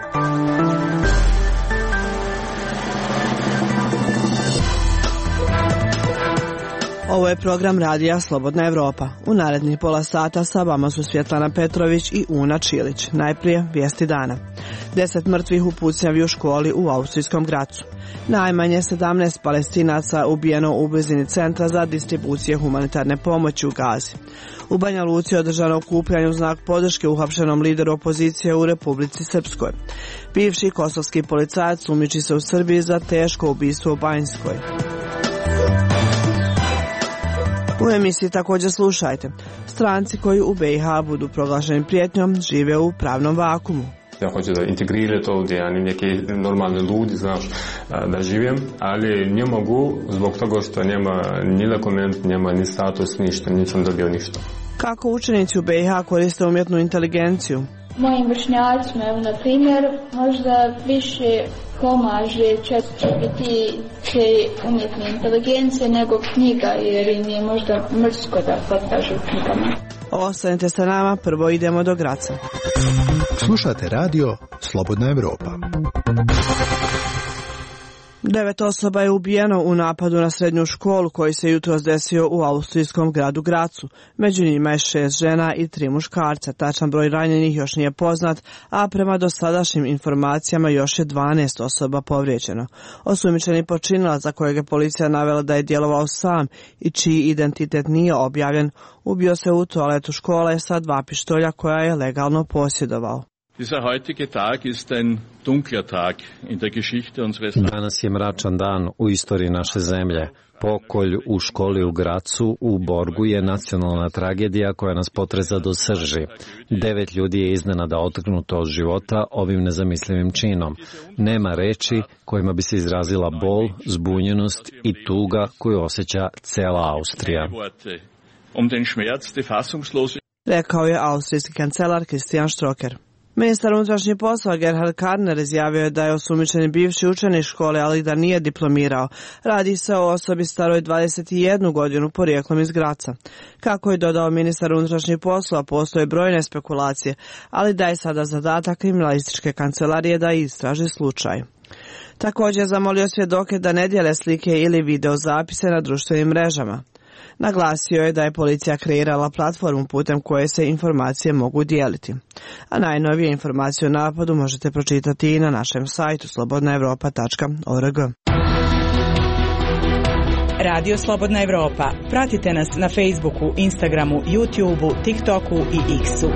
Ovo je program radija Slobodna Evropa. U narednih pola sata sa vama su Svjetlana Petrović i Una Čilić. Najprije vijesti dana. 10 mrtvih u pucnjavi u školi u austrijskom Gracu. Najmanje 17 Palestinaca ubijeno u blizini centra za distribucije humanitarne pomoći u Gazi. U Banja Luci je održano okupljanje u znak podrške uhapšenom lideru opozicije u Republici Srpskoj. Bivši kosovski policajac sumnjiči se u Srbiji za teško ubistvo u Banjskoj. U emisiji također slušajte. Stranci koji u BiH budu proglašeni prijetnjom žive u pravnom vakumu. Ja hoću da integrirati ovdje, ja neki normalni ljudi, znaš, da živim, ali ne mogu zbog toga što nema ni dokument, nema ni status, ništa, nisam dobio ništa. Kako učenici u BiH koriste umjetnu inteligenciju? Mojim vršnjacima, evo, na primjer, možda više pomaže ChatGPT umjetne inteligencije nego knjiga, jer im je možda mrsko da potkažu knjigama. Ostanite sa nama, prvo idemo do Graca. Slušate radio Slobodna Evropa. 9 osoba je ubijeno u napadu na srednju školu koji se jutros desio u austrijskom gradu Gracu. Među njima je 6 žena i 3 muškarca. Tačan broj ranjenih još nije poznat, a prema dosadašnjim informacijama još je 12 osoba povrijeđeno. Osumnjičeni počinilac, za kojeg je policija navela da je djelovao sam i čiji identitet nije objavljen, ubio se u toaletu škole sa 2 pištolja koja je legalno posjedovao. Dieser heutige Tag ist ein dunkler Tag in der Geschichte unseres Landes. Danas je mračan dan u istoriji naše zemlje. Pokolj u školi u Gracu u Borgu je nacionalna tragedija koja nas potreza do srži. 9 ljudi je iznenada otrgnuto od života ovim nezamislivim činom. Nema reči kojima bi se izrazila bol, zbunjenost i tuga koju osjeća cela Austrija. Rekao je austrijski kancelar Christian Strocker. Ministar unutrašnjih poslova Gerhard Karner izjavio je da je osumnjičeni bivši učenik škole, ali da nije diplomirao. Radi se o osobi staroj 21 godinu porijeklom iz Graca. Kako je dodao ministar unutrašnjih poslova, postoje brojne spekulacije, ali da je sada zadatak kriminalističke kancelarije da istraži slučaj. Također je zamolio svjedoke da ne dijele slike ili video zapise na društvenim mrežama. Naglasio je da je policija kreirala platformu putem koje se informacije mogu dijeliti. A najnovije informacije o napadu možete pročitati i na našem sajtu slobodnaevropa.org. Radio Slobodna Evropa. Pratite nas na Facebooku, Instagramu, YouTubeu, TikToku i X-u.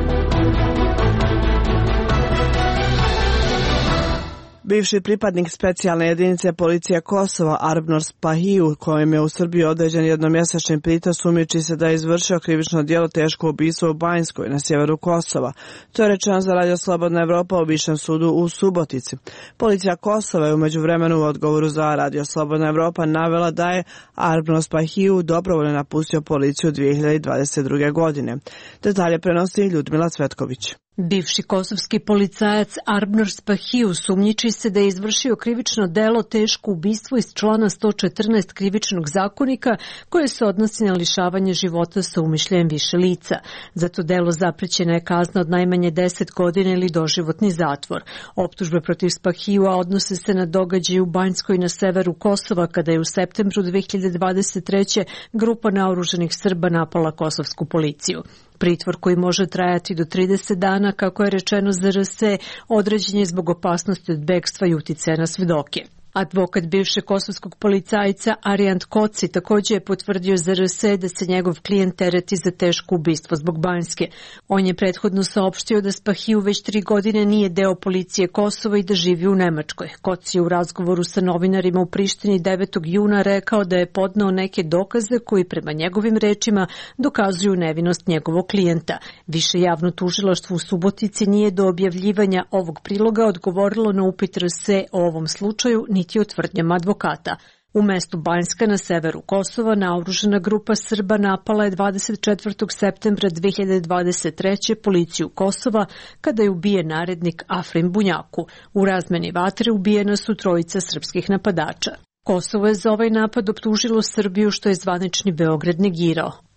Bivši pripadnik specijalne jedinice policije Kosova Arbnor Spahiju, kojem je u Srbiji određen jednomjesečni pritvor, sumnjiči se da je izvršio krivično djelo teško ubistvo u Banjskoj na sjeveru Kosova. To je rečeno za Radio Slobodna Evropa u Višem sudu u Subotici. Policija Kosova je u međuvremenu u odgovoru za Radio Slobodna Evropa navela da je Arbnor Spahiju dobrovoljno napustio policiju 2022. godine. Detalje prenosi Ljudmila Cvetković. Bivši kosovski policajac Arbnor Spahiju sumnjiči se da je izvršio krivično delo teško ubistvo iz člana 114 krivičnog zakonika koje se odnosi na lišavanje života sa umišljajem više lica. Za to delo zaprećena je kazna od najmanje 10 godina ili doživotni zatvor. Optužbe protiv Spahijua odnose se na događaje u Banjskoj na severu Kosova kada je u septembru 2023. grupa naoružanih Srba napala kosovsku policiju. Pritvor koji može trajati do 30 dana, kako je rečeno za RS, određen je zbog opasnosti od bekstva i uticaja na svedoke. Advokat bivšeg kosovskog policajca Arijant Koci također je potvrdio za RS da se njegov klijent tereti za teško ubistvo zbog Banjske. On je prethodno saopštio da Spahiju već 3 godine nije deo policije Kosova i da živi u Nemačkoj. Koci je u razgovoru sa novinarima u Prištini 9. juna rekao da je podneo neke dokaze koji prema njegovim rečima dokazuju nevinost njegovog klijenta. Više javno tužilaštvo u Subotici nije do objavljivanja ovog priloga odgovorilo na upit RS o ovom slučaju niti o tvrdnjama advokata. U mestu Banjska na severu Kosova naoružana grupa Srba napala je 24. septembra 2023. policiju Kosova kada je ubijen narednik Afrim Bunjaku. U razmeni vatre ubijena su 3 srpskih napadača. Kosovo je za ovaj napad optužilo Srbiju, što je zvanični Beograd negirao.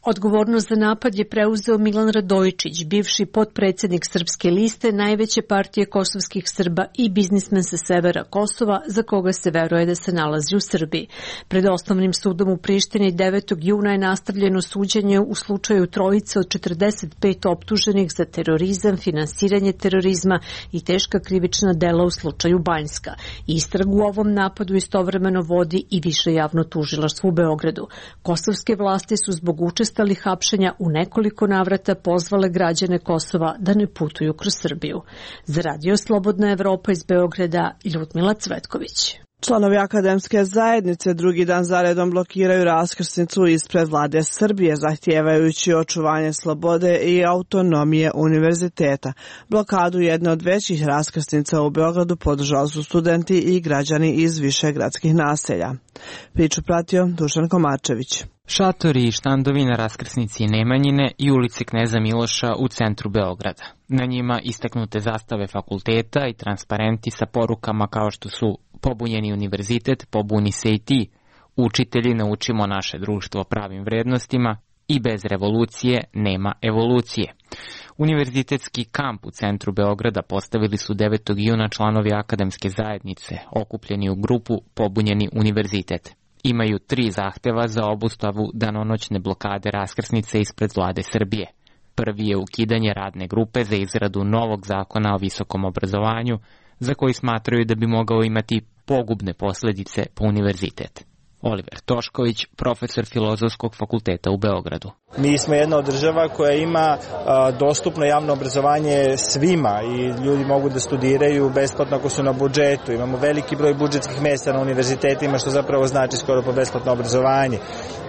Odgovornost za napad je preuzeo Milan Radojičić, bivši potpredsjednik Srpske liste, najveće partije kosovskih Srba i biznismen sa severa Kosova, za koga se veruje da se nalazi u Srbiji. Pred Osnovnim sudom u Prištini 9. juna je nastavljeno suđenje u slučaju trojice od 45 optuženih za terorizam, finansiranje terorizma i teška krivična dela u slučaju Banjska. Istragu u ovom napadu istovremeno vodi i Više javno tužilaštvo u Beogradu. Kosovske vlasti su zbog učestali hapšenja u nekoliko navrata pozvale građane Kosova da ne putuju kroz Srbiju. Za Radio Slobodna Evropa iz Beograda, Ljudmila Cvetković. Članovi akademske zajednice drugi dan zaredom blokiraju raskrsnicu ispred vlade Srbije, zahtijevajući očuvanje slobode i autonomije univerziteta. Blokadu jedne od većih raskrsnica u Beogradu podržali su studenti i građani iz više gradskih naselja. Priču pratio Dušan Komarčević. Šatori i štandovi na raskrsnici Nemanjine i ulici Kneza Miloša u centru Beograda. Na njima istaknute zastave fakulteta i transparenti sa porukama kao što su pobunjeni univerzitet, pobuni se i ti, učitelji naučimo naše društvo pravim vrednostima i bez revolucije nema evolucije. Univerzitetski kamp u centru Beograda postavili su 9. juna članovi akademske zajednice, okupljeni u grupu Pobunjeni univerzitet. Imaju 3 zahteva za obustavu danonoćne blokade raskrsnice ispred vlade Srbije. Prvi je ukidanje radne grupe za izradu novog zakona o visokom obrazovanju, za koji smatraju da bi mogao imati pogubne posljedice po univerzitet. Oliver Tošković, profesor Filozofskog fakulteta u Beogradu. Mi smo jedna od država koja ima dostupno javno obrazovanje svima i ljudi mogu da studiraju besplatno ako su na budžetu. Imamo veliki broj budžetskih mjesta na univerzitetima, što zapravo znači skoro po besplatno obrazovanje.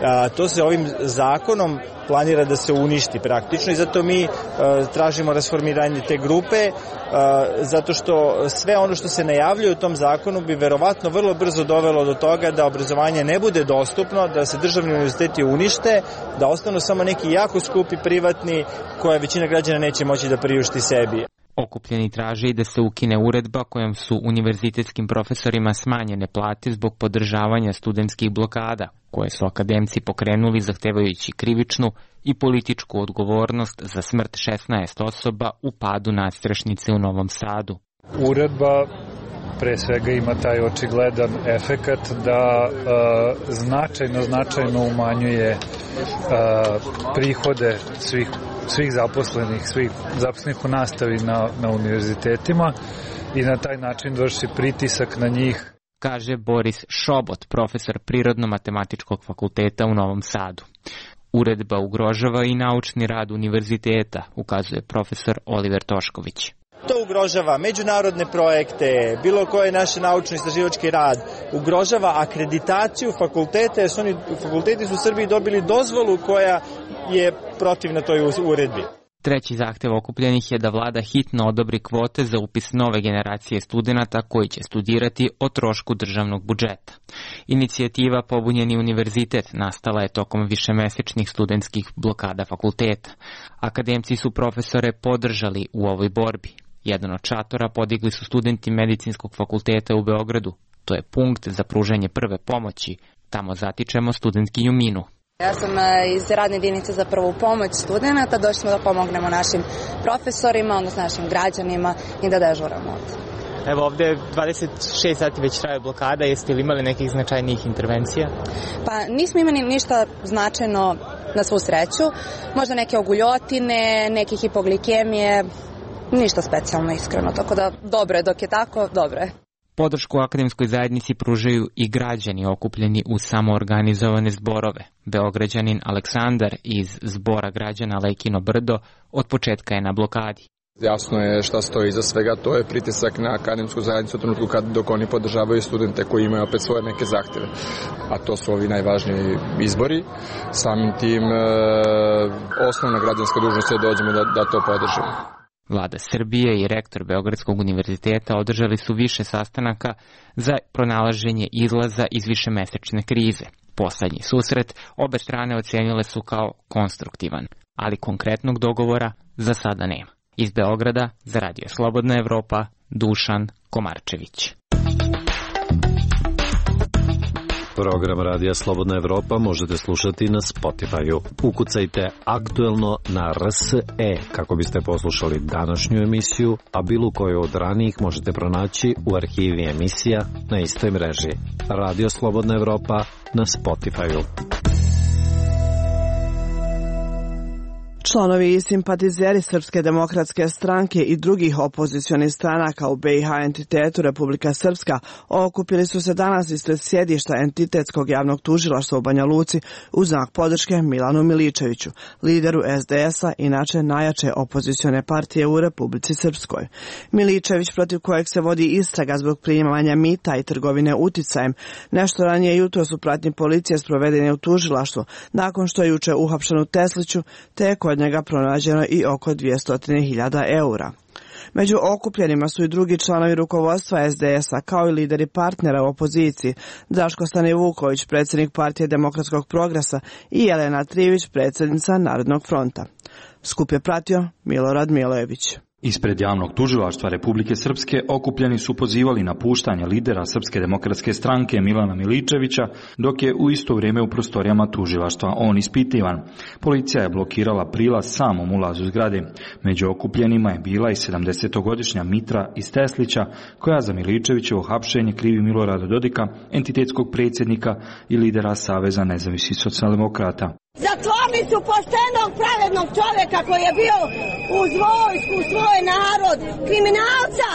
To se ovim zakonom planira da se uništi praktično i zato mi tražimo rasformiranje te grupe, zato što sve ono što se najavljuje u tom zakonu bi verovatno vrlo brzo dovelo do toga da obrazovanje ne bude dostupno, da se državni univerziteti unište, da ostanu samo neki jako skupi privatni koje većina građana neće moći da priušti sebi. Okupljeni traže i da se ukine uredba kojom su univerzitetskim profesorima smanjene plate zbog podržavanja studentskih blokada, koje su akademci pokrenuli zahtevajući krivičnu i političku odgovornost za smrt 16 osoba u padu nadstrešnice u Novom Sadu. Uredba pre svega ima taj očigledan efekat da značajno umanjuje prihode svih zaposlenih u nastavi na univerzitetima i na taj način vrši pritisak na njih. Kaže Boris Šobot, profesor Prirodno-matematičkog fakulteta u Novom Sadu. Uredba ugrožava i naučni rad univerziteta, ukazuje profesor Oliver Tošković. To ugrožava međunarodne projekte, bilo koje naše naučno-istraživački rad, ugrožava akreditaciju fakulteta, jer fakulteti su u Srbiji dobili dozvolu koja je protivna toj uredbi. Treći zahtev okupljenih je da vlada hitno odobri kvote za upis nove generacije studenata koji će studirati o trošku državnog budžeta. Inicijativa Pobunjeni univerzitet nastala je tokom višemesečnih studentskih blokada fakulteta. Akademci su profesore podržali u ovoj borbi. Jedan od šatora podigli su studenti Medicinskog fakulteta u Beogradu. To je punkt za pružanje prve pomoći. Tamo zatičemo studentkinju Minu. Ja sam iz radne jedinice za prvu pomoć studenta. Došli smo da pomognemo našim profesorima, odnosno našim građanima i da dežuramo ovdje. Evo ovdje 26 sati već traje blokada. Jeste li imali nekih značajnijih intervencija? Pa nismo imali ništa značajno na svu sreću. Možda neke oguljotine, neke hipoglikemije. Ništa specijalno, iskreno, tako da dobro je, dok je tako, dobro je. Podršku akademskoj zajednici pružaju i građani okupljeni u samoorganizovane zborove. Beograđanin Aleksandar iz zbora građana Lekino Brdo od početka je na blokadi. Jasno je šta stoji iza svega, to je pritisak na akademsku zajednicu u trenutku dok oni podržavaju studente koji imaju opet svoje neke zahtjeve. A to su ovi najvažniji izbori. Samim tim osnovna građanska dužnost je dođemo da to podržimo. Vlada Srbije i rektor Beogradskog univerziteta održali su više sastanaka za pronalaženje izlaza iz višemesečne krize. Poslednji susret obe strane ocenile su kao konstruktivan, ali konkretnog dogovora za sada nema. Iz Beograda za Radio Slobodna Evropa, Dušan Komarčević. Program Radija Slobodna Evropa možete slušati na Spotify-u. Ukucajte aktuelno na RSE kako biste poslušali današnju emisiju, a bilo koju od ranijih možete pronaći u arhivi emisija na istoj mreži. Radio Slobodna Evropa na Spotify-u. Članovi i simpatizeri Srpske demokratske stranke i drugih opozicionih stranaka u BiH entitetu Republika Srpska okupili su se danas ispred sjedišta entitetskog javnog tužilaštva u Banja Luci u znak podrške Milanu Miličeviću, lideru SDS-a, inače najjače opozicione partije u Republici Srpskoj. Miličević, protiv kojeg se vodi istraga zbog primanja mita i trgovine uticajem, nešto ranije jutros u pratnji policije sproveden je u tužilaštvu nakon što je juče uhapšen u Tesliću, te kod njega pronađeno i oko 200.000 eura. Među okupljenima su i drugi članovi rukovodstva SDS-a, kao i lideri partnera u opoziciji, Draško Stanivuković, predsjednik Partije demokratskog progresa, i Jelena Trivić, predsjednica Narodnog fronta. Skup je pratio Milorad Milojević. Ispred javnog tužilaštva Republike Srpske okupljeni su pozivali na puštanje lidera Srpske demokratske stranke Milana Miličevića, dok je u isto vrijeme u prostorijama tužilaštva on ispitivan. Policija je blokirala prilaz samom ulazu zgrade. Među okupljenima je bila i 70-godišnja Mitra iz Teslića, koja za Miličevićevo hapšenje krivi Milorada Dodika, entitetskog predsjednika i lidera Saveza nezavisnih socijaldemokrata. Zatvorili su poštenog, pravednog čovjeka koji je bio uz vojsku, svoj narod, kriminalca,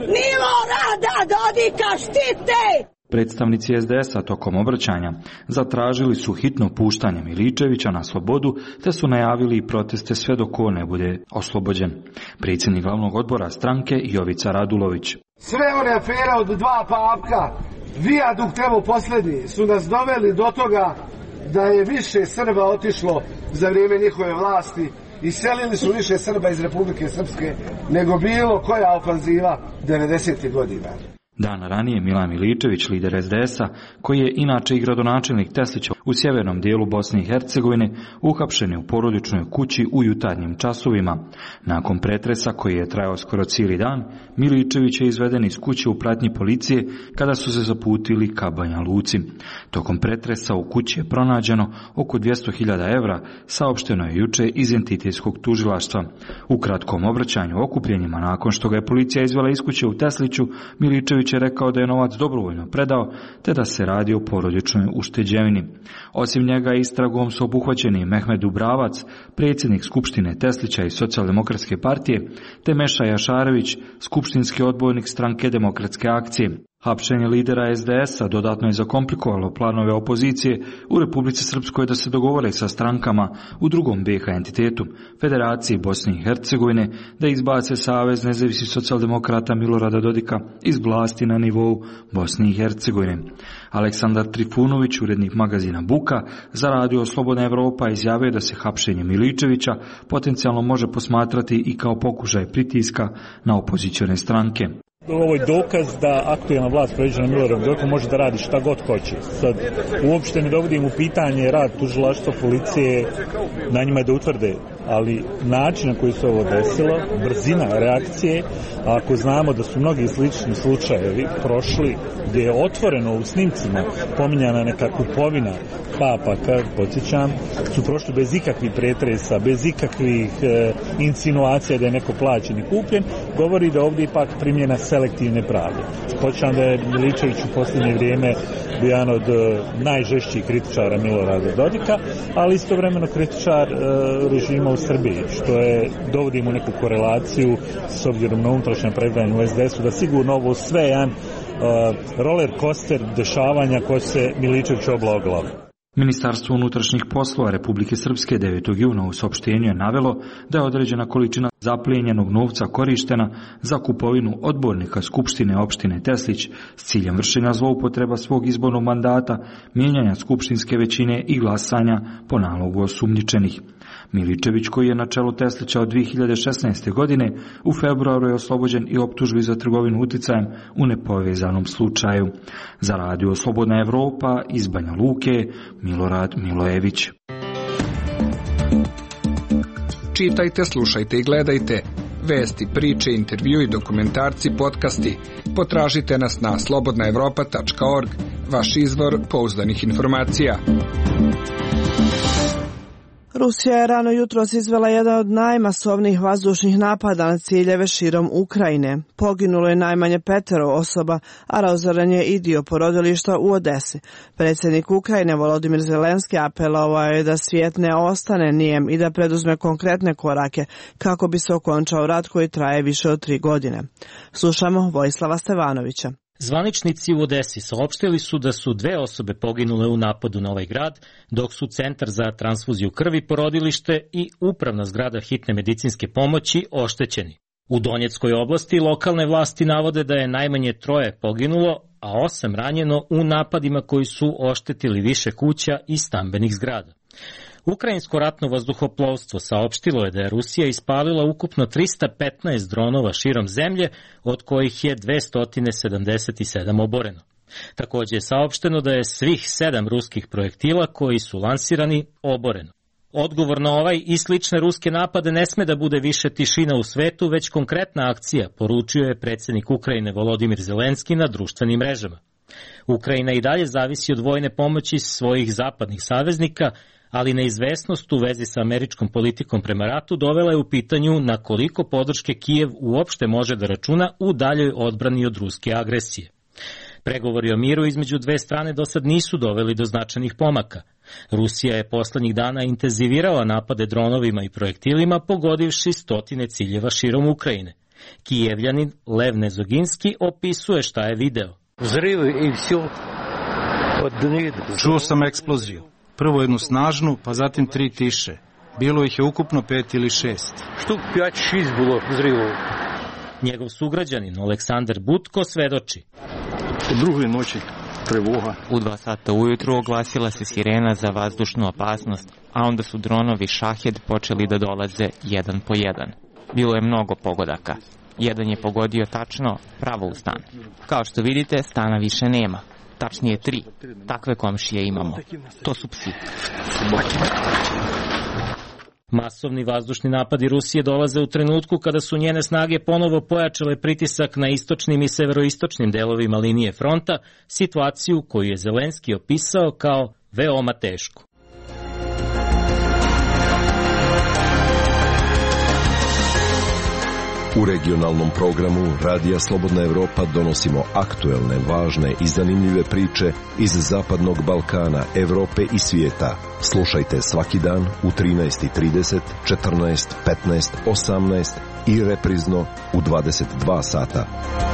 Milorada Dodika štite! Predstavnici SDS-a tokom obraćanja zatražili su hitno puštanje Miličevića na slobodu, te su najavili i proteste sve dok on ne bude oslobođen. Predsjednik glavnog odbora stranke Jovica Radulović. Sve one afere od dva papka, vijadukt evo posljednji, su nas doveli do toga da je više Srba otišlo za vrijeme njihove vlasti i selili su više Srba iz Republike Srpske nego bilo koja ofanziva 90. godina. Dan ranije Milan Miličević, lider SDS-a, koji je inače i gradonačelnik Teslića u sjevernom dijelu Bosne i Hercegovine, uhapšen je u porodičnoj kući u jutarnjim časovima. Nakon pretresa koji je trajao skoro cijeli dan, Miličević je izveden iz kuće u pratnji policije kada su se zaputili ka Banja Luci. Tokom pretresa u kući je pronađeno oko 200.000 evra, saopšteno je juče iz entitetskog tužilaštva. U kratkom obraćanju okupljenjima, nakon što ga je policija izvela iz kuće u Tesliću, Miličević je rekao da je novac dobrovoljno predao, te da se radi o porodičnoj ušteđevini. Osim njega istragom su obuhvaćeni Mehmed Dubravac, predsjednik Skupštine Teslića i Socijaldemokratske partije, te Meša Jašarević, skupštinski odbojnik stranke Demokratske akcije. Hapšenje lidera SDS-a dodatno je zakomplikovalo planove opozicije u Republici Srpskoj da se dogovore sa strankama u drugom BiH entitetu, Federaciji Bosne i Hercegovine, da izbace Savez nezavisnih socijaldemokrata Milorada Dodika iz vlasti na nivou Bosne i Hercegovine. Aleksandar Trifunović, urednik magazina Buka, za Radio Slobodna Evropa izjavio da se hapšenje Miličevića potencijalno može posmatrati i kao pokušaj pritiska na opozicione stranke. Ovo je dokaz da aktualna vlast predvođena Miloradom Dodikom može da radi šta god hoće. Sad, uopšte ne dovodim u pitanje rad tužilaštva, policije, na njima je da utvrde, ali način na koji se ovo desilo, brzina reakcije, a ako znamo da su mnogi slični slučajevi prošli, gdje je otvoreno u snimcima pominjana neka kupovina papaka, podsjećam, su prošli bez ikakvih pretresa, bez ikakvih insinuacija da je neko plaćen i kupljen, govori da ovdje ipak primjena selektivne pravde. Podsjećam da je Miličević u posljednje vrijeme bio jedan od najžešćih kritičara Milorada Dodika, ali istovremeno kritičar režima u Srbiji, što je, dovodimo neku korelaciju s obzirom na unutrašnje pregledanje u SDS-u, da sigurno ovo sve jedan roller coaster dešavanja koje se Miličević obla o glavu. Ministarstvo unutrašnjih poslova Republike Srpske 9. juna u saopštenju je navelo da je određena količina zaplijenjenog novca korištena za kupovinu odbornika Skupštine opštine Teslić s ciljem vršenja zloupotreba svog izbornog mandata, mijenjanja skupštinske većine i glasanja po nalogu osumnjičenih. Miličević, koji je na čelu Teslića od 2016. godine, u februaru je oslobođen i optužbi za trgovinu uticajem u nepovezanom slučaju. Za Radio Slobodna Evropa iz Banja Luke, Milorad Milojević. Čitajte, slušajte i gledajte. Vesti, priče, intervju i dokumentarci, podcasti. Potražite nas na slobodnaevropa.org vaš izvor pouzdanih informacija. Rusija je rano jutros izvela jedan od najmasovnijih vazdušnih napada na ciljeve širom Ukrajine. Poginulo je najmanje 5 osoba, a razoren je i dio porodilišta u Odesi. Predsjednik Ukrajine Volodimir Zelenski apelovao je da svijet ne ostane nijem i da preduzme konkretne korake kako bi se okončao rat koji traje više od 3 godine. Slušamo Vojislava Stevanovića. Zvaničnici u Odesi saopštili su da su 2 osobe poginule u napadu na ovaj grad, dok su Centar za transfuziju krvi, porodilište i upravna zgrada hitne medicinske pomoći oštećeni. U Donjeckoj oblasti lokalne vlasti navode da je najmanje 3 poginulo, a 8 ranjeno u napadima koji su oštetili više kuća i stambenih zgrada. Ukrajinsko ratno vazduhoplovstvo saopštilo je da je Rusija ispalila ukupno 315 dronova širom zemlje, od kojih je 277 oboreno. Također je saopšteno da je svih 7 ruskih projektila koji su lansirani oboreno. Odgovor na ovaj i slične ruske napade ne sme da bude više tišina u svetu, već konkretna akcija, poručio je predsjednik Ukrajine Volodimir Zelenski na društvenim mrežama. Ukrajina i dalje zavisi od vojne pomoći svojih zapadnih saveznika, ali neizvesnost u vezi sa američkom politikom prema ratu dovela je u pitanju na koliko podrške Kijev uopšte može da računa u daljoj odbrani od ruske agresije. Pregovori o miru između 2 strane do sad nisu doveli do značajnih pomaka. Rusija je poslednjih dana intenzivirala napade dronovima i projektilima, pogodivši 100 ciljeva širom Ukrajine. Kijevljanin Lev Nezoginski opisuje šta je video. Čuo sam eksploziju. Prvo jednu snažnu, pa zatim 3 tiše. Bilo ih je ukupno 5 ili 6. Štuk 5-6 bilo vzrivov. Njegov sugrađanin Aleksandar Butko svedoči. U drugoj noći trevoga. U 2 sata ujutru oglasila se sirena za vazdušnu opasnost, a onda su dronovi Šahed počeli da dolaze jedan po jedan. Bilo je mnogo pogodaka. Jedan je pogodio tačno pravo u stan. Kao što vidite, stana više nema. Tačnije 3. Takve komšije imamo. To su psi. Masovni vazdušni napadi Rusije dolaze u trenutku kada su njene snage ponovo pojačale pritisak na istočnim i severoistočnim delovima linije fronta, situaciju koju je Zelenski opisao kao veoma tešku. U regionalnom programu Radija Slobodna Evropa donosimo aktuelne, važne i zanimljive priče iz Zapadnog Balkana, Evrope i svijeta. Slušajte svaki dan u 13:30, 14, 15, 18 i reprizno u 22 sata.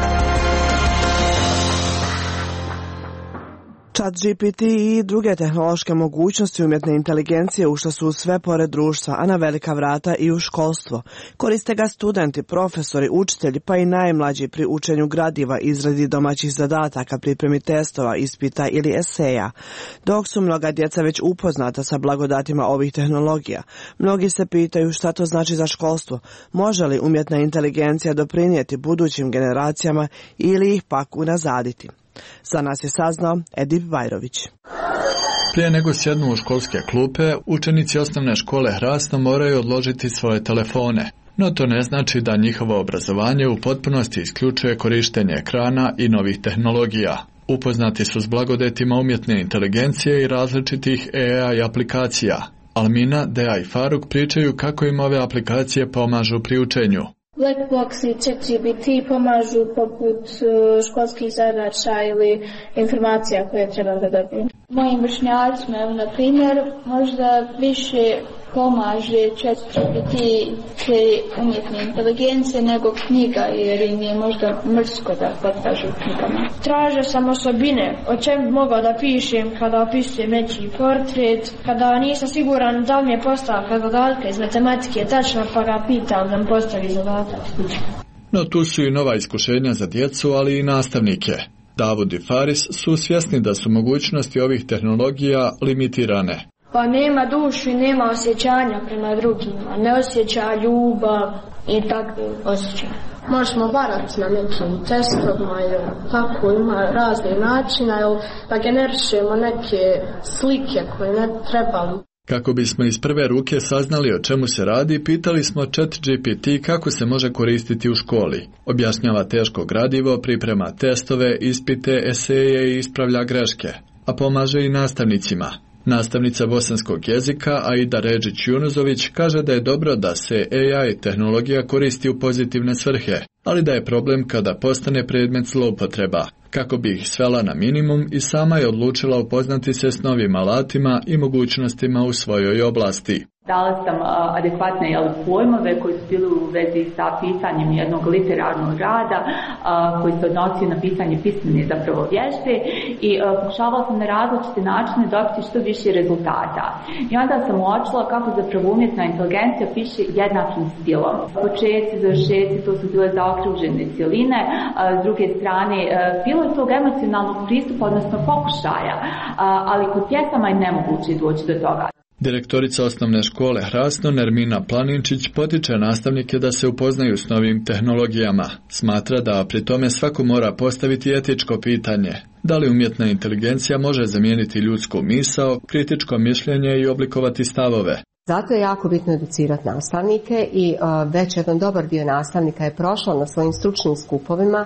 ChatGPT i druge tehnološke mogućnosti umjetne inteligencije ušle su sve pored društva, a na velika vrata i u školstvo. Koriste ga studenti, profesori, učitelji pa i najmlađi pri učenju gradiva, izradi domaćih zadataka, pripremi testova, ispita ili eseja. Dok su mnoga djeca već upoznata sa blagodatima ovih tehnologija, mnogi se pitaju šta to znači za školstvo, može li umjetna inteligencija doprinijeti budućim generacijama ili ih pak unazaditi. Za nas je saznao Edip Vajrović. Prije nego sjednu u školske klupe, učenici osnovne škole Hrasno moraju odložiti svoje telefone. No to ne znači da njihovo obrazovanje u potpunosti isključuje korištenje ekrana i novih tehnologija. Upoznati su s blagodetima umjetne inteligencije i različitih AI aplikacija. Almina, Dea i Faruk pričaju kako im ove aplikacije pomažu pri učenju. Blackbox i ChatGPT pomažu poput školskih zadaća ili informacija koje treba da dobijem. Mojim vršnjacima, na primjer, možda više pomaže ChatGPT umjetne inteligencije nego knjiga, jer im je možda mrsko da potražu knjigama. Tražio sam osobine, o čem bi mogao da pišem kada opisujem nečiji portret, kada nisam siguran da li mi je postavka zadatka iz matematike tačna, pa ga pitam da mi postavi zadatak. No tu su i nova iskušenja za djecu, ali i nastavnike. Davud i Faris su svjesni da su mogućnosti ovih tehnologija limitirane. Pa nema dušu i nema osjećanja prema drugima, ne osjeća ljubav i takve osjećaje. Možemo varati na nekim testovima, tako ima razne načina, da generišemo neke slike koje ne trebali. Kako bismo iz prve ruke saznali o čemu se radi, pitali smo ChatGPT kako se može koristiti u školi. Objašnjava teško gradivo, priprema testove, ispite, eseje i ispravlja greške, a pomaže i nastavnicima. Nastavnica bosanskog jezika Aida Ređić-Junuzović kaže da je dobro da se AI tehnologija koristi u pozitivne svrhe, ali da je problem kada postane predmet zloupotreba. Kako bi ih svela na minimum i sama je odlučila upoznati se s novim alatima i mogućnostima u svojoj oblasti. Dala sam adekvatne pojmove koji su bili u vezi sa pisanjem jednog literarnog rada koji se odnosio na pisanje pismene zapravo vježbe i pokušavala sam na različite načine dobiti što više rezultata. I onda sam uočila kako zapravo umjetna inteligencija piše jednakim stilom. Početci, završetci, to su bile zaokružene cjeline, s druge strane bilo je tog emocionalnog pristupa, odnosno pokušaja, ali kod pjesama je nemoguće doći do toga. Direktorica osnovne škole Hrasno Nermina Planinčić potiče nastavnike da se upoznaju s novim tehnologijama. Smatra da pri tome svako mora postaviti etičko pitanje. Da li umjetna inteligencija može zamijeniti ljudsku misao, kritičko mišljenje i oblikovati stavove? Zato je jako bitno educirati nastavnike i već jedan dobar dio nastavnika je prošao na svojim stručnim skupovima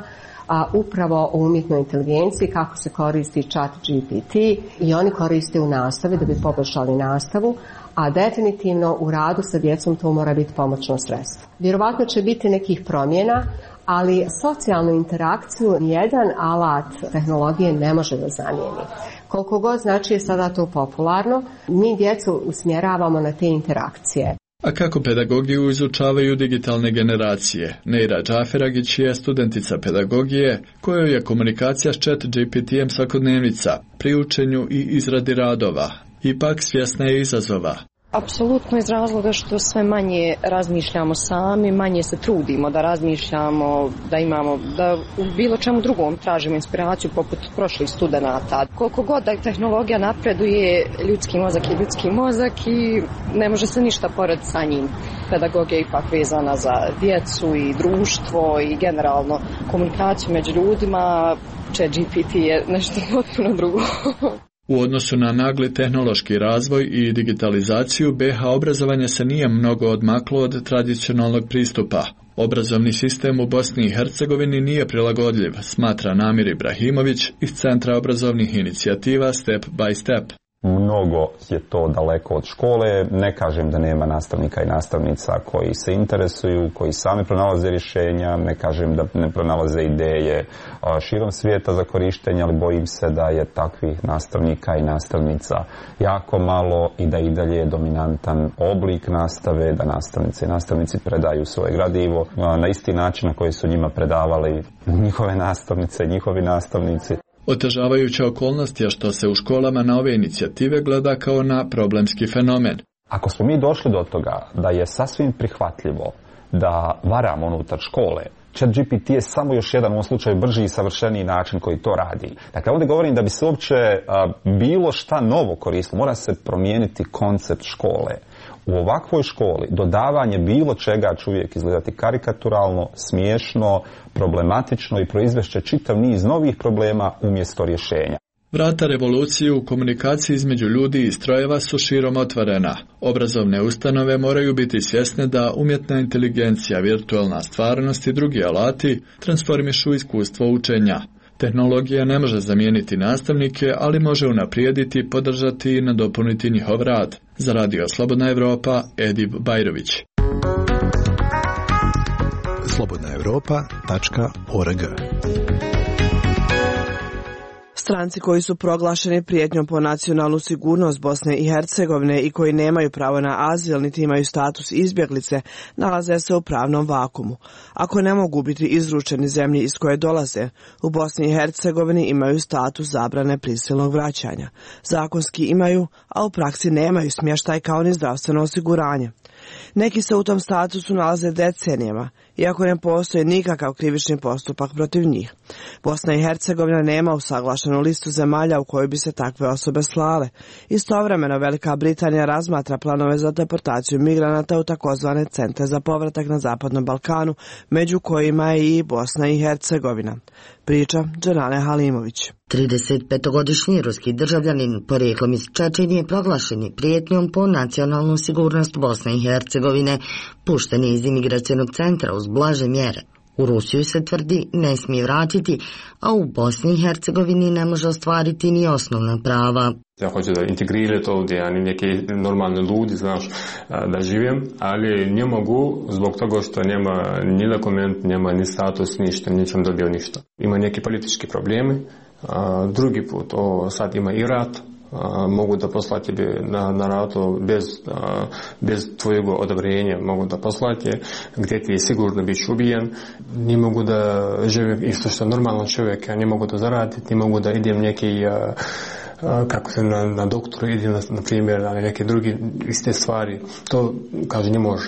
upravo o umjetnoj inteligenciji, kako se koristi ChatGPT i oni koriste u nastavi da bi poboljšali nastavu, a definitivno u radu sa djecom to mora biti pomoćno sredstvo. Vjerovatno će biti nekih promjena, ali socijalnu interakciju nijedan alat tehnologije ne može da zamijeni. Koliko god znači je sada to popularno, mi djecu usmjeravamo na te interakcije. A kako pedagogiju izučavaju digitalne generacije? Neira Džaferagić je studentica pedagogije kojoj je komunikacija s ChatGPT-em svakodnevnica pri učenju i izradi radova. Ipak svjesna je izazova. Apsolutno iz razloga što sve manje razmišljamo sami, manje se trudimo da razmišljamo, da u bilo čemu drugom tražimo inspiraciju poput prošlih studenata. Koliko god da tehnologija napreduje, ljudski mozak je ljudski mozak i ne može se ništa porediti sa njim. Pedagogija je ipak vezana za djecu i društvo i generalno komunikaciju među ljudima. ChatGPT je nešto potpuno drugo. U odnosu na nagli tehnološki razvoj i digitalizaciju, BiH obrazovanje se nije mnogo odmaklo od tradicionalnog pristupa. Obrazovni sistem u Bosni i Hercegovini nije prilagodljiv, smatra Namir Ibrahimović iz Centra obrazovnih inicijativa Step by Step. Mnogo je to daleko od škole, ne kažem da nema nastavnika i nastavnica koji se interesuju, koji sami pronalaze rješenja, ne kažem da ne pronalaze ideje širom svijeta za korištenje, ali bojim se da je takvih nastavnika i nastavnica jako malo i da i dalje je dominantan oblik nastave, da nastavnice i nastavnici predaju svoje gradivo na isti način na koji su njima predavali njihove nastavnice, njihovi nastavnici. Otežavajuća okolnost je što se u školama na ove inicijative gleda kao na problemski fenomen. Ako smo mi došli do toga da je sasvim prihvatljivo da varamo unutar škole, ChatGPT je samo još jedan u ovom slučaju brži i savršeniji način koji to radi. Dakle, ovdje govorim da bi se uopće bilo šta novo koristilo, mora se promijeniti koncept škole. U ovakvoj školi dodavanje bilo čega će uvijek izgledati karikaturalno, smiješno, problematično i proizvešće čitav niz novih problema umjesto rješenja. Vrata revolucije u komunikaciji između ljudi i strojeva su širom otvorena. Obrazovne ustanove moraju biti svjesne da umjetna inteligencija, virtualna stvarnost i drugi alati transformišu iskustvo učenja. Tehnologija ne može zamijeniti nastavnike, ali može unaprijediti, podržati i nadopuniti njihov rad. Za Radio Slobodna Evropa, Edib Bajrović. slobodnaevropa.org. Stranci koji su proglašeni prijetnjom po nacionalnu sigurnost Bosne i Hercegovine i koji nemaju pravo na azil niti imaju status izbjeglice, nalaze se u pravnom vakumu. Ako ne mogu biti izručeni zemlji iz koje dolaze, u Bosni i Hercegovini imaju status zabrane prisilnog vraćanja. Zakonski imaju, a u praksi nemaju smještaj kao ni zdravstveno osiguranje. Neki se u tom statusu nalaze decenijama, iako ne postoji nikakav krivični postupak protiv njih. Bosna i Hercegovina nema usaglašenu listu zemalja u kojoj bi se takve osobe slale. Istovremeno Velika Britanija razmatra planove za deportaciju migranata u takozvane centre za povratak na Zapadnom Balkanu, među kojima je i Bosna i Hercegovina. priča Dženane Halimović. 35-godišnji ruski državljanin porijeklom iz Čečenije proglašeni prijetnjom po nacionalnu sigurnost Bosne i Hercegovine, pušten je iz imigracionog centra uz blaže mjere. U Rusiju se tvrdi ne smije vratiti, a u Bosni i Hercegovini ne može ostvariti ni osnovna prava. Ja hoću da integrirati ovdje, a ni neki normalni ljudi, znaš, da živim, ali ne mogu zbog toga što nema ni dokument, nema ni status, ništa, nisam dobio ništa. Ima neki politički problemi, drugi put, sad ima i rat, mogu da poslati na ratu bez tvojeg odobrenja, mogu da poslati gdje ti sigurno biš ubijen, ne mogu da živim isto što normalan čovjek, ne mogu da zaraditi, ne mogu da idem neki kako se na doktoru idem na primjer, na neke druge iste stvari, to kaže ne može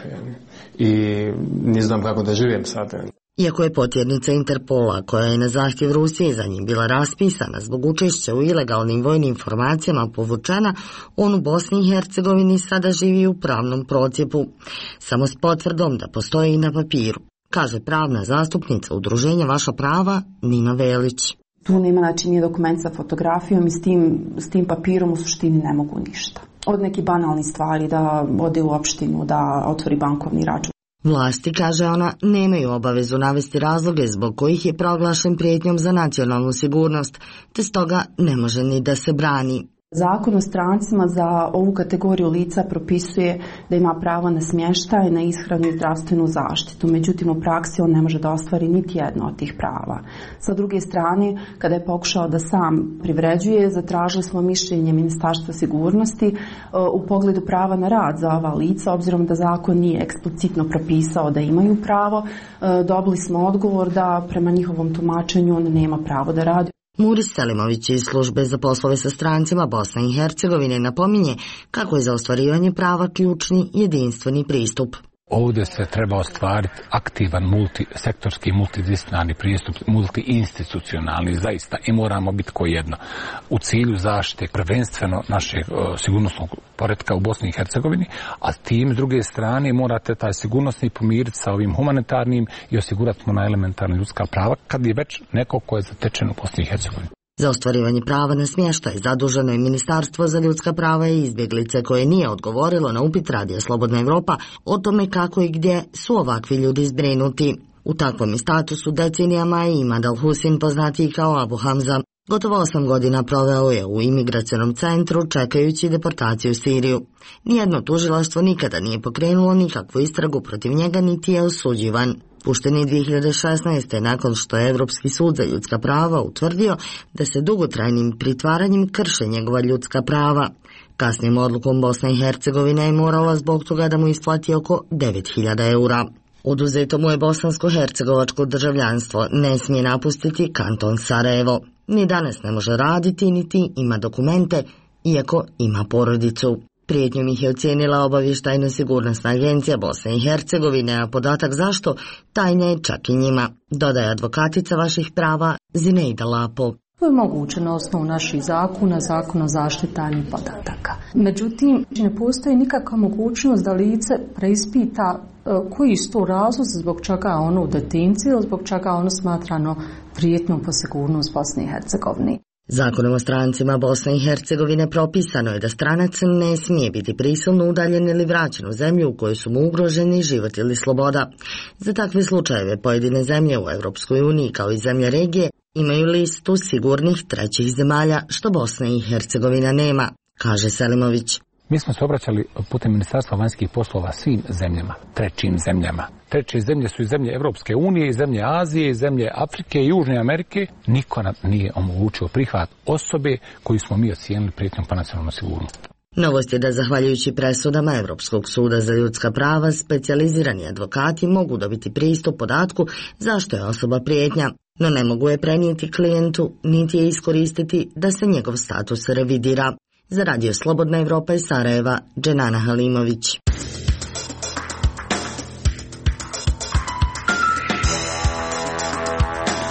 i ne znam kako da živim sad. Iako je potjernica Interpola, koja je na zahtjev Rusije za njim bila raspisana zbog učešća u ilegalnim vojnim formacijama povučena, on u Bosni i Hercegovini sada živi u pravnom procijepu, samo s potvrdom da postoji i na papiru, kaže pravna zastupnica udruženja Vaša prava Nina Velić. Tu nema ni dokument sa fotografijom i s tim papirom u suštini ne mogu ništa. Od nekih banalnih stvari, da ode u opštinu, da otvori bankovni račun. Vlasti, kaže ona, nemaju obavezu navesti razloge zbog kojih je proglašen prijetnjom za nacionalnu sigurnost, te stoga ne može ni da se brani. Zakon o strancima za ovu kategoriju lica propisuje da ima pravo na smještaj, na ishranu i zdravstvenu zaštitu. Međutim, u praksi on ne može da ostvari niti jedno od tih prava. Sa druge strane, kada je pokušao da sam privređuje, zatražili smo mišljenje Ministarstva sigurnosti u pogledu prava na rad za ova lica, obzirom da zakon nije eksplicitno propisao da imaju pravo. Dobili smo odgovor da prema njihovom tumačenju on nema pravo da radi. Muris Selimović iz službe za poslove sa strancima Bosne i Hercegovine napominje kako je za ostvarivanje prava ključni jedinstveni pristup. Ovdje se treba ostvariti aktivan multisektorski, multidisciplinarni pristup, multiinstitucionalni zaista i moramo biti ko jedno. U cilju zaštite prvenstveno našeg sigurnosnog poretka u Bosni i Hercegovini, a tim s druge strane morate taj sigurnosni pomiriti sa ovim humanitarnim i osigurati mu na elementarna ljudska prava kad je već neko ko je zatečen u Bosni i Hercegovini. Za ostvarivanje prava na smještaj zaduženo je Ministarstvo za ljudska prava i izbjeglice koje nije odgovorilo na upit Radija Slobodna Evropa o tome kako i gdje su ovakvi ljudi zbrinuti. U takvom statusu decenijama je Imad Al-Husin, poznatiji kao Abu Hamza. Gotovo 8 godina proveo je u imigracionom centru čekajući deportaciju u Siriju. Nijedno tužilaštvo nikada nije pokrenulo nikakvu istragu protiv njega niti je osuđivan. Pušten je 2016. nakon što je Europski sud za ljudska prava utvrdio da se dugotrajnim pritvaranjem krše njegova ljudska prava. Kasnijom odlukom Bosna i Hercegovina je morala zbog toga da mu isplati oko 9.000 eura. Oduzeto mu je bosansko-hercegovačko državljanstvo, ne smije napustiti kanton Sarajevo. Ni danas ne može raditi, niti ima dokumente, iako ima porodicu. Prijetnjom ih je ocijenila obavještajno-sigurnosna agencija Bosne i Hercegovine, a podatak zašto tajna je čak i njima, dodaje advokatica Vaših prava Zineida Lapo. To je moguće na osnovu naših zakona, zakona o zaštiti tajnih podataka. Međutim, ne postoji nikakva mogućnost da lice preispita koji su to razlozi zbog čega je ono u detenciji ili zbog čega je ono smatrano prijetnjom po sigurnost Bosne i Hercegovine. Zakonom o strancima Bosne i Hercegovine propisano je da stranac ne smije biti prisilno udaljen ili vraćen u zemlju u kojoj su mu ugroženi život ili sloboda. Za takve slučajeve pojedine zemlje u Europskoj uniji kao i zemlje regije imaju listu sigurnih trećih zemalja što Bosna i Hercegovina nema, kaže Selimović. Mi smo se obraćali putem Ministarstva vanjskih poslova svim zemljama, trećim zemljama. Treće zemlje su i zemlje Evropske unije, i zemlje Azije, i zemlje Afrike i Južne Amerike. Niko nam nije omogućio prihvat osobe koju smo mi ocijenili prijetnjom po nacionalnu sigurnost. Novost je da zahvaljujući presudama Europskog suda za ljudska prava, specijalizirani advokati mogu dobiti pristup podatku zašto je osoba prijetnja, no ne mogu je prenijeti klijentu, niti je iskoristiti da se njegov status revidira. Za Radio Slobodna Evropa iz Sarajeva, Dženana Halimović.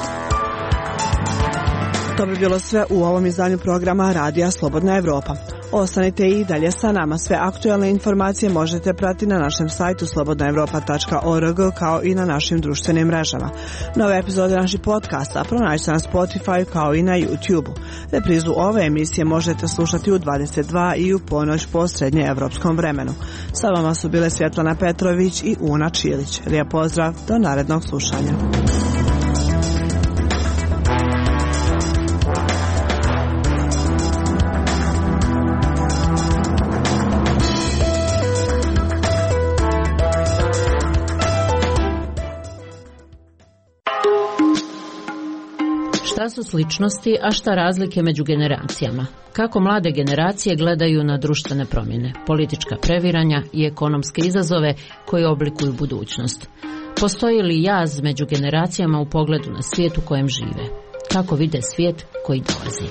To bi bilo sve u ovom izdanju programa Radija Slobodna Evropa. Ostanite i dalje sa nama. Sve aktualne informacije možete pratiti na našem sajtu slobodnaevropa.org kao i na našim društvenim mrežama. Nove epizode naših podcasta pronađite na Spotify kao i na YouTube. Reprizu ove emisije možete slušati u 22 i u ponoć po srednjeevropskom vremenu. Sa vama su bile Svjetlana Petrović i Una Čilić. Lijep pozdrav, do narednog slušanja. Šta su sličnosti, a šta razlike među generacijama? Kako mlade generacije gledaju na društvene promjene, politička previranja i ekonomske izazove koji oblikuju budućnost? Postoji li jaz među generacijama u pogledu na svijet u kojem žive? Kako vide svijet koji dolazi?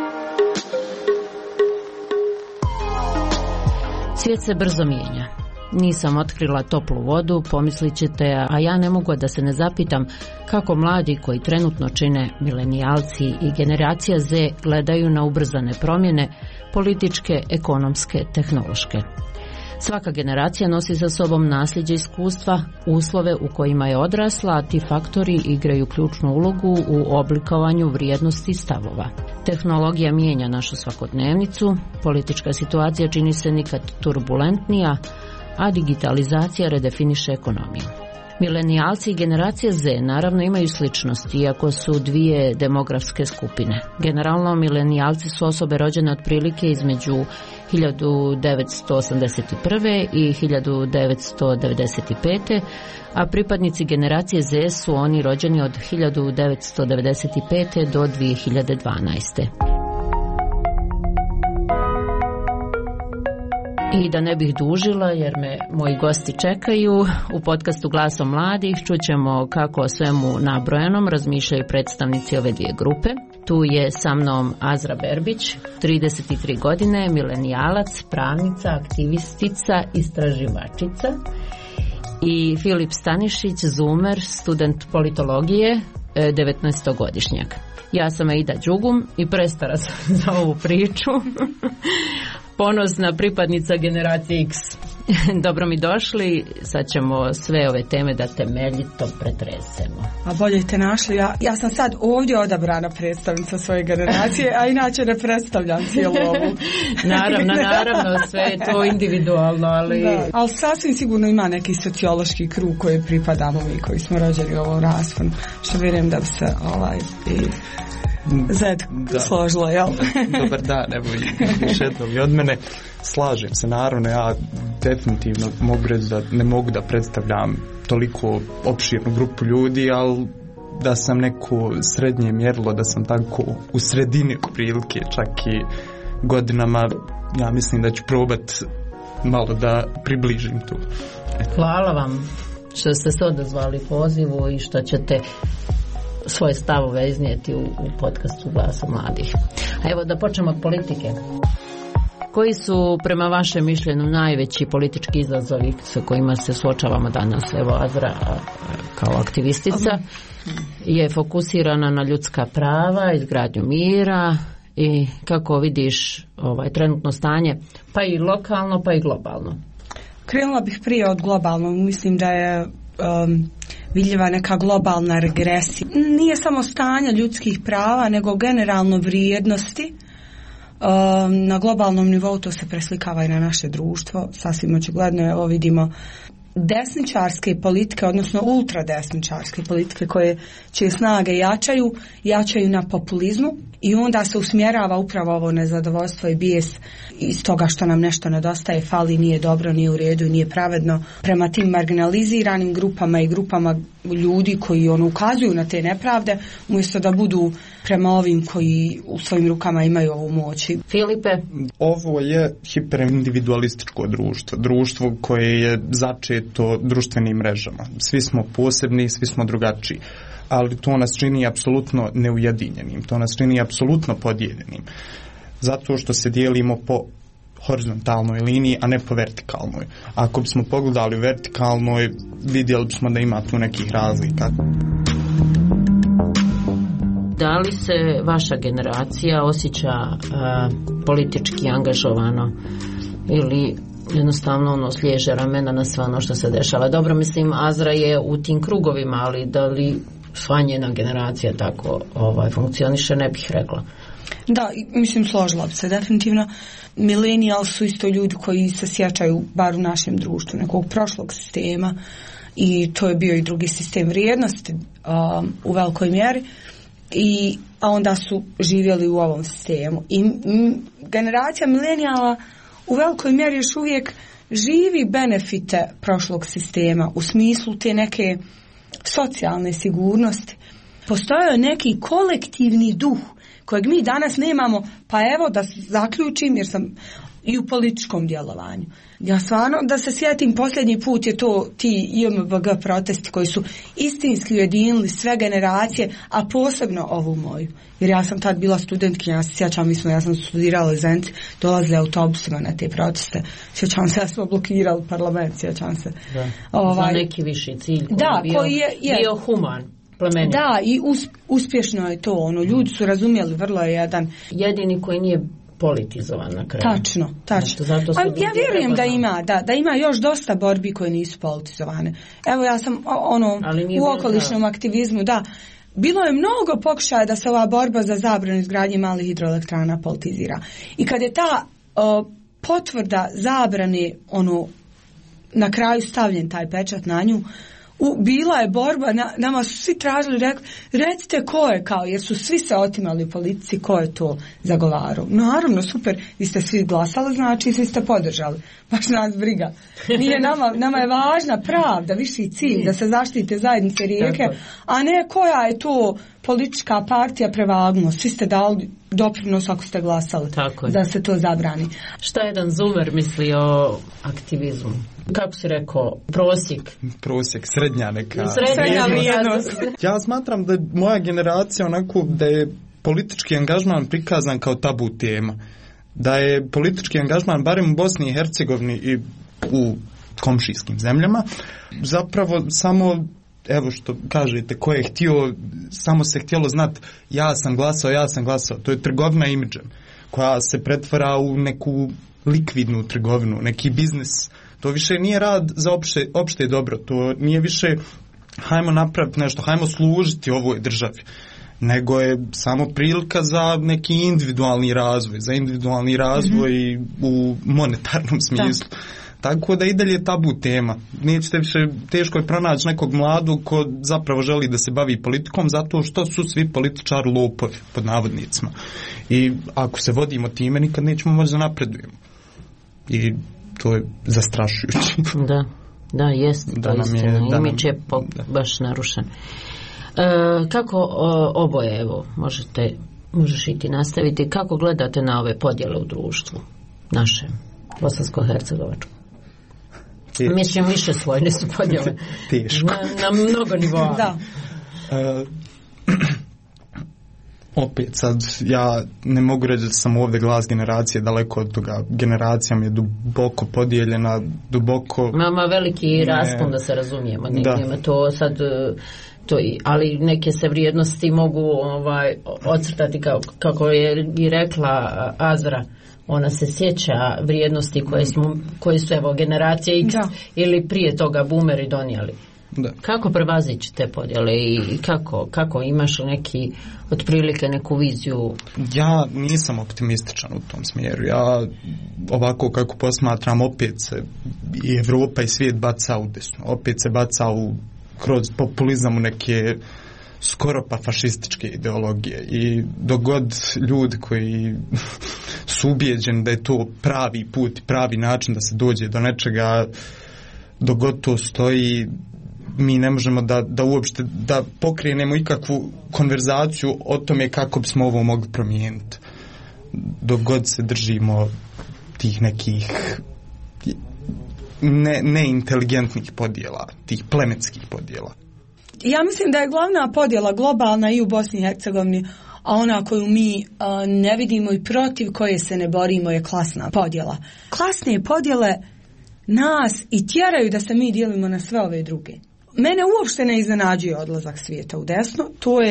Svijet se brzo mijenja. Nisam otkrila toplu vodu, pomislit ćete, a ja ne mogu da se ne zapitam kako mladi koji trenutno čine milenijalci i generacija Z gledaju na ubrzane promjene, političke, ekonomske, tehnološke. Svaka generacija nosi sa sobom nasljeđe iskustva, uslove u kojima je odrasla, a ti faktori igraju ključnu ulogu u oblikovanju vrijednosti i stavova. Tehnologija mijenja našu svakodnevnicu, politička situacija čini se nikad turbulentnija, a digitalizacija redefiniše ekonomiju. Milenijalci i generacija Z naravno imaju sličnosti, iako su dvije demografske skupine. Generalno, milenijalci su osobe rođene otprilike između 1981. i 1995. a pripadnici generacije Z su oni rođeni od 1995. do 2012. I da ne bih dužila, jer me moji gosti čekaju, u podcastu Glasom mladih čućemo kako o svemu nabrojanom razmišljaju predstavnici ove dvije grupe. Tu je sa mnom Azra Berbić, 33 godine, milenijalac, pravnica, aktivistica, istraživačica, i Filip Stanišić, zoomer, student politologije, 19-godišnjak. Ja sam Aida Đugum i prestara sam za ovu priču. Ponosna pripadnica generacije X. Dobro mi došli, sad ćemo sve ove teme da temeljito pretresemo. A bolje te našli, ja sam sad ovdje odabrana predstavnica svoje generacije, a inače ne predstavljam cijelu ovu. Naravno, sve je to individualno, ali... Da, ali sasvim sigurno ima neki sociološki krug koji pripadamo mi, koji smo rođeni u ovom rasponu, što vjerujem da bi se Zed složila, jel? Dobar dan, evo još jednom i od mene. Slažem se, naravno, ja definitivno mogu reći da ne mogu da predstavljam toliko opširnu grupu ljudi, ali da sam neko srednje mjerilo, da sam tako u sredini prilike, čak i godinama, ja mislim da ću probat malo da približim tu. Hvala vam što ste se odazvali pozivu i što ćete svoje stavove iznijeti u podcastu Glasa mladih. A evo da počnemo od politike. Koji su prema vašem mišljenju najveći politički izazovi sa kojima se suočavamo danas? Evo Azra kao aktivistica je fokusirana na ljudska prava, izgradnju mira i kako vidiš trenutno stanje, pa i lokalno pa i globalno. Krenula bih prije od globalnog, mislim da je vidljiva neka globalna regresija. Nije samo stanje ljudskih prava, nego generalno vrijednosti. Na globalnom nivou to se preslikava i na naše društvo. Sasvim očigledno, evo vidimo desničarske politike, odnosno ultradesničarske politike čije snage jačaju na populizmu i onda se usmjerava upravo ovo nezadovoljstvo i bijes iz toga što nam nešto nedostaje, fali, nije dobro, nije u redu, nije pravedno prema tim marginaliziranim grupama i grupama ljudi koji ukazuju na te nepravde, umjesto da budu prema ovim koji u svojim rukama imaju ovu moć. Filipe? Ovo je hiperindividualističko društvo koje je začeto društvenim mrežama. Svi smo posebni, svi smo drugačiji, ali to nas čini apsolutno neujedinjenim, to nas čini apsolutno podijeljenim, zato što se dijelimo po horizontalnoj liniji, a ne po vertikalnoj. Ako bismo pogledali vertikalnoj, vidjeli bismo da ima tu nekih razlika. Da li se vaša generacija osjeća politički angažovano ili jednostavno sliježe ramena na sve ono što se dešava? Dobro, mislim, Azra je u tim krugovima, ali da li sva njena generacija tako funkcioniše, ne bih rekla. Da, mislim, složila bi se definitivno. Milenijal su isto ljudi koji se sjećaju, bar u našem društvu, nekog prošlog sistema, i to je bio i drugi sistem vrijednosti u velikoj mjeri, a onda su živjeli u ovom sistemu. I generacija milenijala u velikoj mjeri još uvijek živi benefite prošlog sistema u smislu te neke socijalne sigurnosti. Postojao je neki kolektivni duh kojeg mi danas nemamo, pa evo da zaključim, jer sam i u političkom djelovanju. Ja stvarno da se sjetim, posljednji put je to ti IMBG protesti koji su istinski ujedinili sve generacije, a posebno ovu moju. Jer ja sam tad bila studentkinja, ja se sjećam, ja sam studirala u Zenici, dolazili autobusima na te proteste. Sjećam se, ja smo blokirali parlament, sjećam se. Za neki viši cilj koji je bio human. Plemenit. Da, i uspješno je to. Ljudi su razumjeli, vrlo je jedan. Jedini koji nije politizovan na kraju. Tačno. Ja vjerujem da ima još dosta borbi koje nisu politizovane. Evo, ja sam u okolišnom aktivizmu, da. Bilo je mnogo pokušaja da se ova borba za zabranu izgradnje malih hidroelektrana politizira. I kad je ta potvrda zabrane, na kraju stavljen taj pečat na nju, bila je borba, nama su svi tražili, recite ko je, jer su svi se otimali u politici, ko je to zagovarao. Naravno, super, vi ste svi glasali, znači svi ste podržali. Baš nas briga. Nije nama je važna pravda, viši cilj, da se zaštite zajednice rijeke, a ne koja je to politička partija prevagnuo. Svi ste dali doprinos ako ste glasali da se to zabrani. Šta jedan Zumer misli o aktivizmu? Kako si rekao, prosjek, srednja neka. Srednja vrijednost. Ja smatram da je moja generacija da je politički angažman prikazan kao tabu tema. Da je politički angažman, barem u Bosni i Hercegovini i u komšijskim zemljama, zapravo samo, evo što kažete, ko je htio, samo se htjelo znati ja sam glasao. To je trgovina imidžem koja se pretvara u neku likvidnu trgovinu, neki biznis. To više nije rad za opšte dobro, to nije više hajmo napraviti nešto, hajmo služiti ovoj državi, nego je samo prilika za neki individualni razvoj, u monetarnom smislu. Tako da i dalje tabu tema. Nećete više, teško je pronaći nekog mladog ko zapravo želi da se bavi politikom, zato što su svi političari lopovi, pod navodnicima. I ako se vodimo time, nikad nećemo moći da napredujemo. I to je zastrašujuće. Da, jest. Imidž je baš narušen. Kako oboje, evo, možeš i ti nastaviti, kako gledate na ove podjele u društvu naše, bosansko-hercegovačko? Mislim, više svojne su podjele. Teško. Na mnogo nivoa. Da. Opet sad, ja ne mogu reći da sam ovdje glas generacije, daleko od toga. Generacija mi je duboko podijeljena, Mama veliki raspon, da se razumijemo. Nema to sad... ali neke se vrijednosti mogu ocrtati kako je i rekla Azra. Ona se sjeća vrijednosti koje su evo generacije X ili prije toga boomeri donijeli. Da. Kako prevazići te podjele i kako imaš otprilike neku viziju? Ja nisam optimističan u tom smjeru. Ja ovako kako posmatram, opet se i Evropa i svijet baca u desno. Opet se baca kroz populizam u neke skoro pa fašističke ideologije. I dok god ljudi koji su ubijeđeni da je to pravi put, pravi način da se dođe do nečega, dok god to stoji, mi ne možemo da uopšte da pokrenemo ikakvu konverzaciju o tome kako bismo ovo mogli promijeniti. Dok god se držimo tih nekih neinteligentnih podjela, tih plemenskih podjela. Ja mislim da je glavna podjela globalna i u Bosni i Hercegovini, a ona koju mi ne vidimo i protiv koje se ne borimo je klasna podjela. Klasne podjele nas i tjeraju da se mi dijelimo na sve ove druge. Mene uopšte ne iznenađuje odlazak svijeta u desno, to je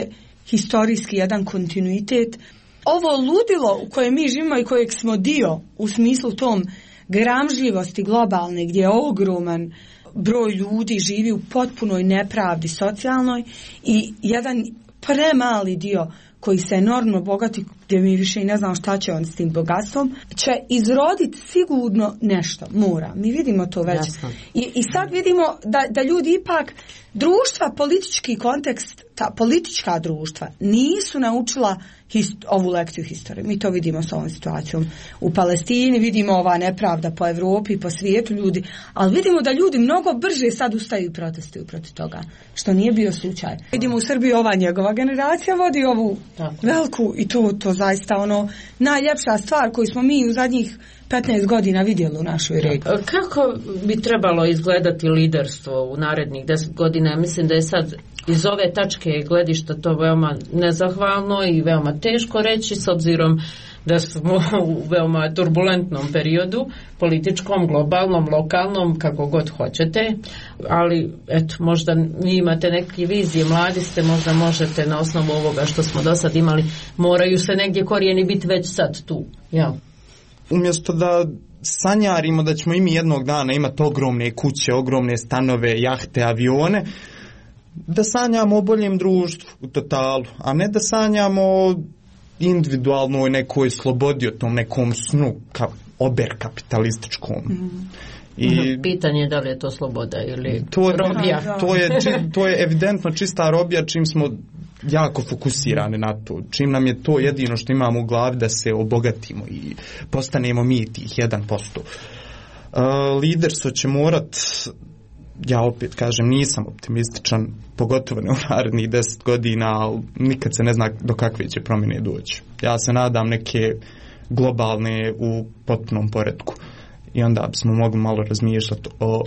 historijski jedan kontinuitet. Ovo ludilo u kojem mi živimo i kojeg smo dio u smislu tom gramžljivosti globalne, gdje je ogroman broj ljudi živi u potpunoj nepravdi socijalnoj i jedan premali dio koji se enormno bogati, gdje mi više i ne znamo šta će on s tim bogatstvom, će izroditi sigurno nešto, mora. Mi vidimo to već. I sad vidimo da ljudi ipak, društva, politički kontekst, ta politička društva nisu naučila ovu lekciju historije. Mi to vidimo s ovom situacijom u Palestini, vidimo ova nepravda po Evropi, po svijetu ljudi, ali vidimo da ljudi mnogo brže sad ustaju i protestuju protiv toga, što nije bio slučaj. Vidimo u Srbiji ova njegova generacija vodi ovu veliku i to zaista najljepša stvar koju smo mi u zadnjih 15 godina vidjeli u našoj regiji. Kako bi trebalo izgledati liderstvo u narednih 10 godina? Mislim da je sad iz ove tačke gledišta to veoma nezahvalno i veoma teško reći, s obzirom da smo u veoma turbulentnom periodu, političkom, globalnom, lokalnom, kako god hoćete, ali eto, možda vi imate neke vizije, mladi ste, možda možete na osnovu ovoga što smo do sad imali, moraju se negdje korijeni biti već sad tu, jel? Umjesto da sanjarimo da ćemo i mi jednog dana imati ogromne kuće, ogromne stanove, jahte, avione, da sanjamo o boljem društvu u totalu, a ne da sanjamo o individualnoj nekoj slobodi, o tom nekom snu oberkapitalističkom. Pitanje je da li je to sloboda ili robija. To je evidentno čista robija čim smo jako fokusirani na to. Čim nam je to jedino što imamo u glavi da se obogatimo i postanemo mi tih 1%. Liderstvo će morat, ja opet kažem, nisam optimističan, pogotovo ne u narednih 10 godina, ali nikad se ne zna do kakve će promjene doći. Ja se nadam neke globalne u potpunom poretku i onda bismo mogli malo razmišljati o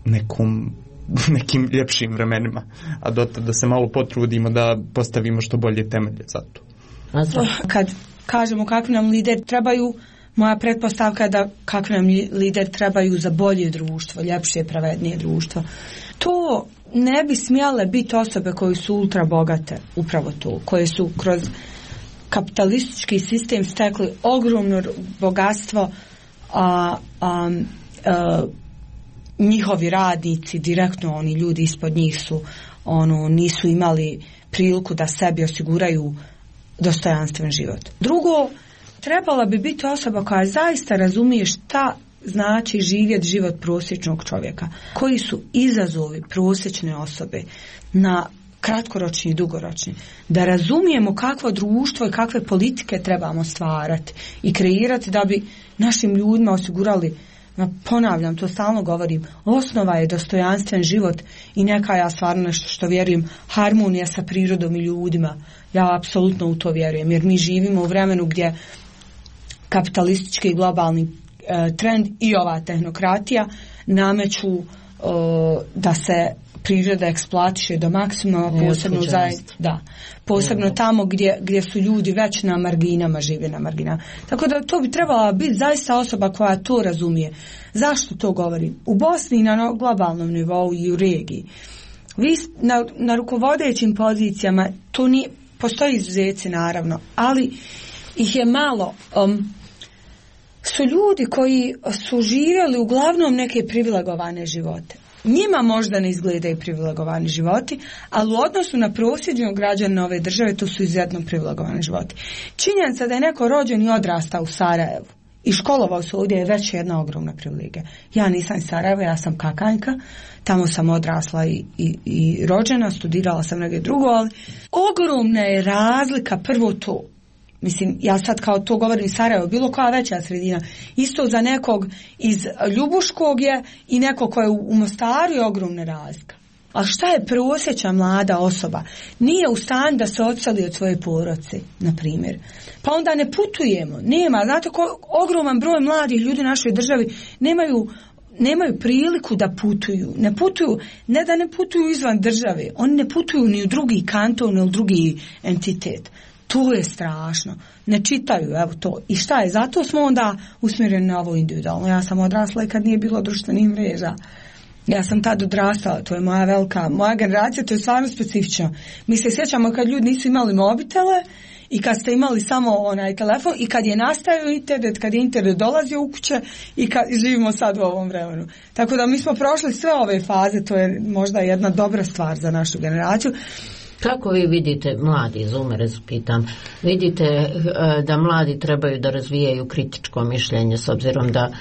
nekim ljepšim vremenima, a dotad da se malo potrudimo da postavimo što bolje temelje za to. Kad kažemo kakvi nam lideri trebaju, moja pretpostavka je da kakvi nam lideri trebaju za bolje društvo, ljepše, pravednije društvo. To ne bi smjele biti osobe koje su ultra bogate, upravo to, koje su kroz kapitalistički sistem stekli ogromno bogatstvo, njihovi radnici, direktno oni ljudi ispod njih su nisu imali priliku da sebi osiguraju dostojanstven život. Drugo, trebala bi biti osoba koja zaista razumije šta znači živjeti život prosječnog čovjeka. Koji su izazovi prosječne osobe na kratkoročni i dugoročni. Da razumijemo kakvo društvo i kakve politike trebamo stvarati i kreirati da bi našim ljudima osigurali, ponavljam, to stalno govorim, osnova je dostojanstven život i neka, ja stvarno nešto što vjerujem, harmonija sa prirodom i ljudima. Ja apsolutno u to vjerujem, jer mi živimo u vremenu gdje kapitalistički i globalni trend i ova tehnokratija nameću da se priroda eksploatiše do maksimuma, posebno tamo gdje su ljudi već na marginama, žive na marginama. Tako da to bi trebala biti zaista osoba koja to razumije. Zašto to govorim? U Bosni i na globalnom nivou i u regiji. Vi na rukovodećim pozicijama, to nije, postoji izuzeci naravno, ali ih je malo. Su ljudi koji su živjeli uglavnom neke privilegovane živote. Njima možda ne izgledaju privilegovani životi, ali u odnosu na prosječnog građana ove države to su izuzetno privilegovani životi. Činjenica da je neko rođen i odrastao u Sarajevu i školovao se ovdje je već jedna ogromna privilegija. Ja nisam iz Sarajeva, ja sam Kakanjka, tamo sam odrasla i rođena, studirala sam negdje drugo, ali ogromna je razlika, prvo to. Mislim, ja sad kao to govorim iz Sarajeva, bilo koja veća sredina. Isto za nekog iz Ljubuškog je i neko ko je u Mostaru je ogromna razlika. A šta je prosječna mlada osoba? Nije u stanju da se odseli od svoje porodice, na primjer. Pa onda ne putujemo. Nema, znate, ogroman broj mladih ljudi u našoj državi nemaju priliku da putuju. Ne putuju, ne da ne putuju izvan države. Oni ne putuju ni u drugi kanton, ni u drugi entitet. To je strašno. Ne čitaju, evo to. I šta je? Zato smo onda usmjereni na ovo individualno. Ja sam odrasla i kad nije bilo društvenih mreža. Ja sam tad odrastala, to je moja generacija, to je stvarno specifično. Mi se sjećamo kad ljudi nisu imali mobitele i kad ste imali samo onaj telefon i kad je nastajao internet, kad je internet dolazio u kuće i kad živimo sad u ovom vremenu. Tako da mi smo prošli sve ove faze, to je možda jedna dobra stvar za našu generaciju. Kako vi vidite, mladi zoomere, pitam, vidite da mladi trebaju da razvijaju kritičko mišljenje s obzirom da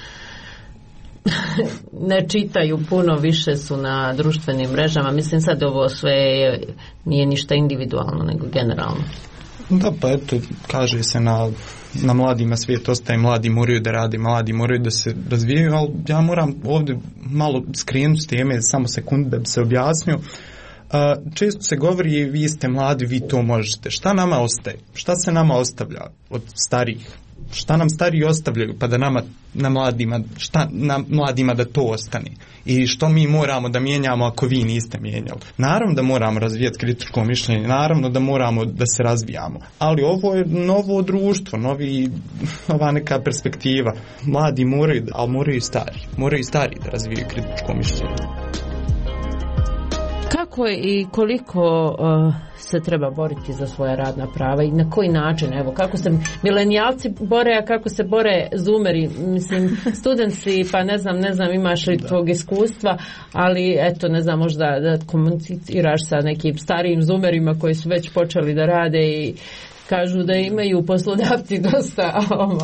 ne čitaju puno, više su na društvenim mrežama. Mislim sad ovo sve nije ništa individualno nego generalno. Da, pa eto, kaže se na mladima svijet ostaje, mladi moraju da rade, mladi moraju da se razvijaju, ali ja moram ovdje malo skrenuti s teme, samo sekundu da bi se objasnio. Često se govori, vi ste mladi, vi to možete. Šta nama ostaje? Šta se nama ostavlja od starijih? Šta nam stariji ostavljaju pa da nama, na mladima da to ostane? I što mi moramo da mijenjamo ako vi niste mijenjali? Naravno da moramo razvijati kritičko mišljenje, naravno da moramo da se razvijamo, ali ovo je novo društvo, nova neka perspektiva. Mladi moraju, ali moraju i stari da razvijaju kritičko mišljenje. Kako i koliko se treba boriti za svoja radna prava i na koji način? Evo, kako se milenijalci bore, a kako se bore zoomeri? Mislim, studenti, pa ne znam imaš li tvog iskustva, ali eto, ne znam, možda da komuniciraš sa nekim starijim zoomerima koji su već počeli da rade i kažu da imaju poslodavci dosta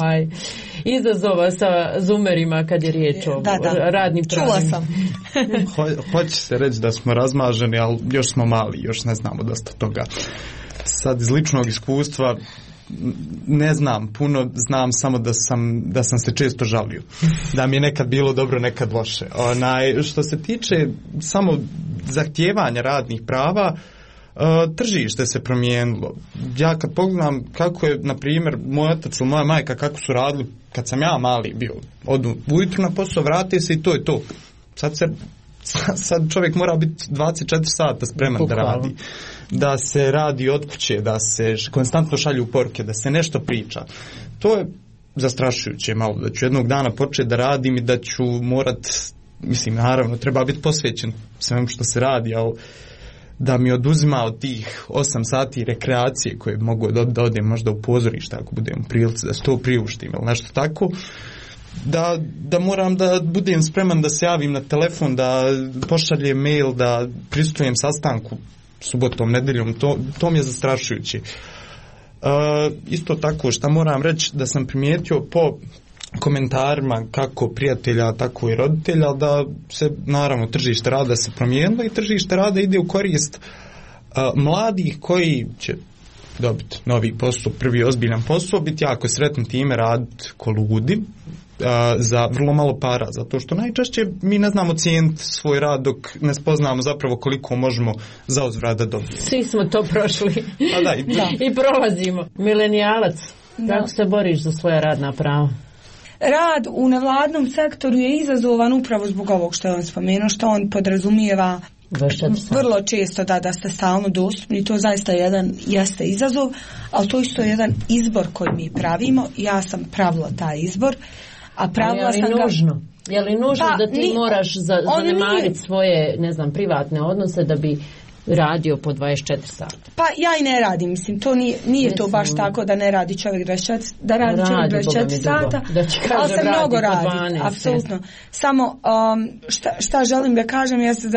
izazova sa zoomerima kad je riječ o radnim pravima. Čula sam. Hoće se reći da smo razmaženi, ali još smo mali, još ne znamo dosta toga. Sad iz ličnog iskustva ne znam puno, znam samo da sam se često žalio. Da mi je nekad bilo dobro, nekad loše. Što se tiče samo zahtijevanja radnih prava, tržište se promijenilo. Ja kad pogledam kako je, na primjer, moj otac ili moja majka kako su radili kad sam ja mali bio, odu ujutru na posao, vrati se i to je to. Sad čovjek mora biti 24 sata spreman da radi. Da se radi od kuće, da se konstantno šalju poruke, da se nešto priča. To je zastrašujuće malo, da ću jednog dana početi da radim i da ću morat, mislim, naravno, treba biti posvećen svemu što se radi, ali da mi oduzima od tih 8 sati rekreacije koje mogu da odem možda u pozorište ako budem u prilici da se to priuštim ili nešto tako, da moram da budem spreman da se javim na telefon, da pošaljem mail, da prisustujem sastanku subotom, nedeljom, to mi je zastrašujuće. Isto tako što moram reći da sam primijetio po komentarima kako prijatelja, tako i roditelja, da se naravno tržište rada se promijenilo i tržište rada ide u korist mladih koji će dobiti novi posao, prvi ozbiljan posao, biti jako sretni time, raditi ko ludi za vrlo malo para, zato što najčešće mi ne znamo cijeniti svoj rad dok ne spoznamo zapravo koliko možemo za uzvrat da dobiti. Svi smo to prošli. I prolazimo. Milenijalac, kako se boriš za svoja radna prava? Rad u nevladnom sektoru je izazovan upravo zbog ovog što je on spomenuo, što on podrazumijeva vrlo često da ste stalno dostupni. To zaista jeste izazov, ali to isto je jedan izbor koji mi pravimo. Ja sam pravila taj izbor, a pravila sam ga... Je li nužno da ti moraš zanemariti svoje, ne znam, privatne odnose da bi radio po 24 sata? Pa ja i ne radim, mislim, to nije to baš tako da ne radi čovjek 24 sata, ali se mnogo radi, apsolutno. Samo šta želim da kažem jeste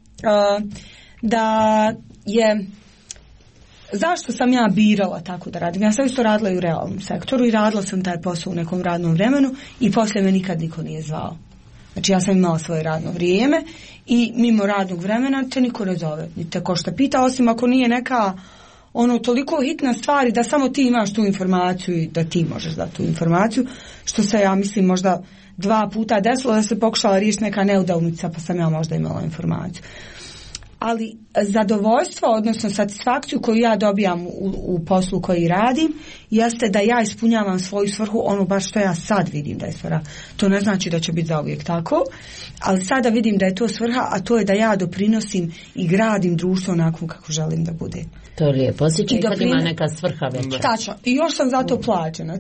da je zašto sam ja birala tako da radim. Ja sam isto radila i u realnom sektoru i radila sam taj posao u nekom radnom vremenu i poslije me nikad niko nije zvao. Znači ja sam imala svoje radno vrijeme i mimo radnog vremena te niko ne zove, niti ko šta pita, osim ako nije neka toliko hitna stvar da samo ti imaš tu informaciju i da ti možeš dati tu informaciju, što se ja mislim možda 2 puta desilo da se pokušala riješiti neka neudavnica pa sam ja možda imala informaciju. Ali zadovoljstvo, odnosno satisfakciju koju ja dobijam u poslu koji radim, jeste da ja ispunjavam svoju svrhu, ono baš što ja sad vidim da je svrha. To ne znači da će biti zauvijek tako, ali sada vidim da je to svrha, a to je da ja doprinosim i gradim društvo onako kako želim da bude. To je lijepo. Osjećaj kad ima neka svrha veća. Tačno. I još sam za to plaćena.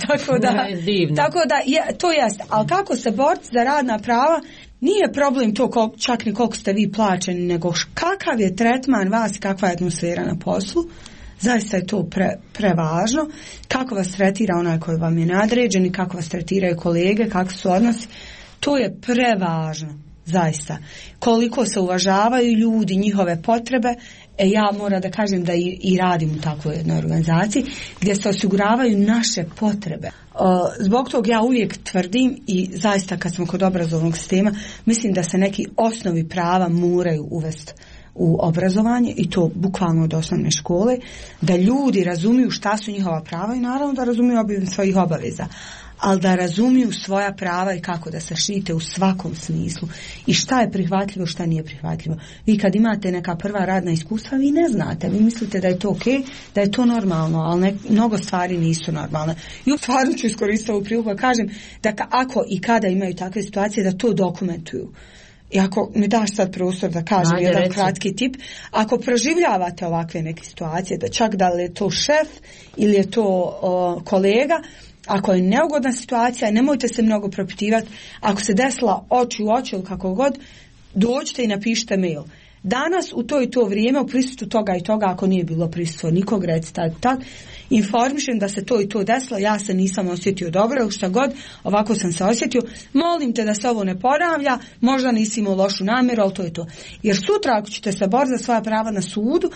Tako da to jest. Ali kako se boriti za radna prava, nije problem to čak ni koliko ste vi plaćeni, nego kakav je tretman vas i kakva je atmosfera na poslu. Zaista je to prevažno. Kako vas tretira onaj koji vam je nadređen i kako vas tretiraju kolege, kako su odnosi. To je prevažno. Zaista. Koliko se uvažavaju ljudi, njihove potrebe. Ja moram da kažem da i radim u takvoj jednoj organizaciji gdje se osiguravaju naše potrebe. Zbog toga ja uvijek tvrdim i zaista kad smo kod obrazovnog sistema, mislim da se neki osnovi prava moraju uvesti u obrazovanje i to bukvalno od osnovne škole, da ljudi razumiju šta su njihova prava i naravno da razumiju svojih obaveza, ali da razumiju svoja prava i kako da se štite u svakom smislu i šta je prihvatljivo, šta nije prihvatljivo. Vi kad imate neka prva radna iskustva, vi ne znate, vi mislite da je to okej, da je to normalno, ali mnogo stvari nisu normalne. I stvarno ću iskoristiti ovu priliku da kažem da ako i kada imaju takve situacije, da to dokumentuju. I ako mi daš sad prostor da kažem jedan kratki tip, ako proživljavate ovakve neke situacije, da čak da li je to šef ili je to kolega, ako je neugodna situacija, nemojte se mnogo propitivati. Ako se desila oči u oči ili kako god, dođite i napišite mail. Danas u to i to vrijeme u prisustvu toga i toga, ako nije bilo prisustvo nikog, recite tad, informišem da se to i to desilo, ja se nisam osjetio dobro ili šta god, ovako sam se osjetio, molim te da se ovo ne ponavlja, možda nisi imao lošu namjeru, ali to je to. Jer sutra ako ćete se boriti za svoja prava na sudu,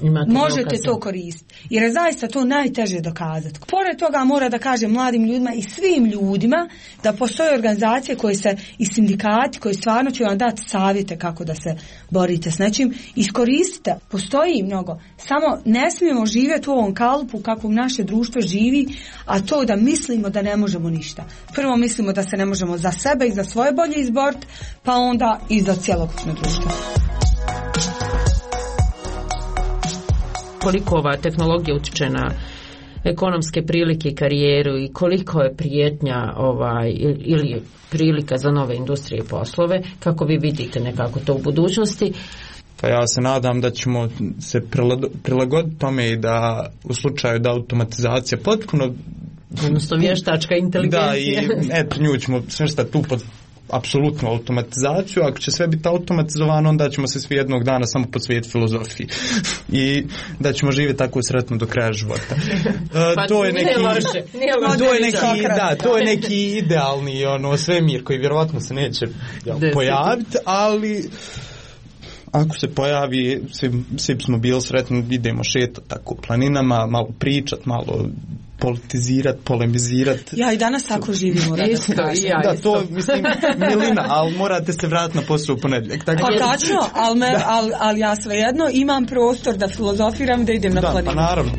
možete to koristiti. Jer je zaista to najteže dokazati. Pored toga mora da kažem mladim ljudima i svim ljudima da postoje organizacije koje se i sindikati koji stvarno će vam dati savjete kako da se borite s nečim. Iskoristite, postoji mnogo. Samo ne smijemo živjeti u ovom kalupu kakvom naše društvo živi, a to da mislimo da ne možemo ništa. Prvo mislimo da se ne možemo za sebe i za svoje bolje izboriti, pa onda i za cjelokupno društvo. Koliko ova tehnologija utječe na ekonomske prilike i karijeru i koliko je prijetnja ili prilika za nove industrije i poslove, kako vi vidite nekako to u budućnosti? Pa ja se nadam da ćemo se prilagoditi tome i da u slučaju da automatizacija potpuno, odnosno vještačka inteligencija. Da, i eto, nju ćemo svrstati tu pod apsolutnu automatizaciju. Ako će sve biti automatizovano, onda ćemo se svi jednog dana samo posvetiti filozofiji i da ćemo živjeti tako sretno do kraja života. To je neki, to je neki idealni svemir koji vjerovatno se neće pojaviti, ali ako se pojavi, svi smo bili sretni, idemo šetati tako planinama, malo pričat, malo politizirati, polemizirati. Ja i danas tako živimo. Da, to mislim milina, ali morate se vratiti na posao u ponedjeljak. Pa tačno, ali ja svejedno imam prostor da filozofiram, da idem na planinu. Da, pa naravno.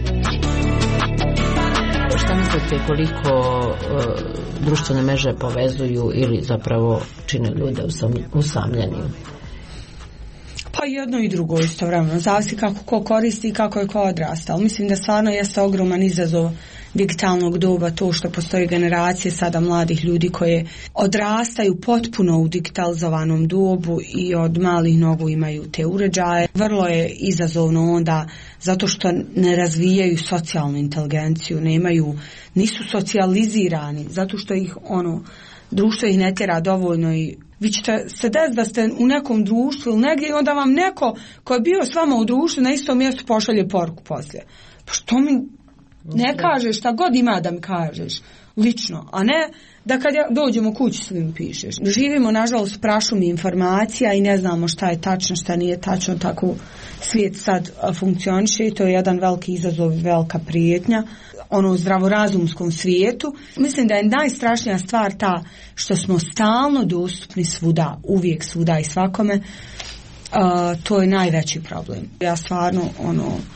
Šta mislite koliko društvene mreže povezuju ili zapravo čine ljude usamljenim? Pa jedno i drugo istovremeno, zavisi kako ko koristi i kako je ko odrastao. Mislim da stvarno jeste ogroman izazov digitalnog doba to što postoji generacije sada mladih ljudi koje odrastaju potpuno u digitalizovanom dobu i od malih nogu imaju te uređaje. Vrlo je izazovno onda zato što ne razvijaju socijalnu inteligenciju, nisu socijalizirani, zato što ih društvo ih ne tjera dovoljno i vi ćete se desiti da ste u nekom društvu ili negdje i onda vam neko ko je bio s vama u društvu na istom mjestu pošalje poruku poslije. Pa što mi ne kažeš, šta god ima da mi kažeš lično, a ne da kad dođemo kući svim pišeš. Živimo nažalost prašumi informacija i ne znamo šta je tačno, šta nije tačno, tako svijet sad funkcioniše i to je jedan veliki izazov, velika prijetnja u zdravorazumskom svijetu. Mislim da je najstrašnija stvar ta što smo stalno dostupni svuda, uvijek svuda i svakome. To je najveći problem. Ja stvarno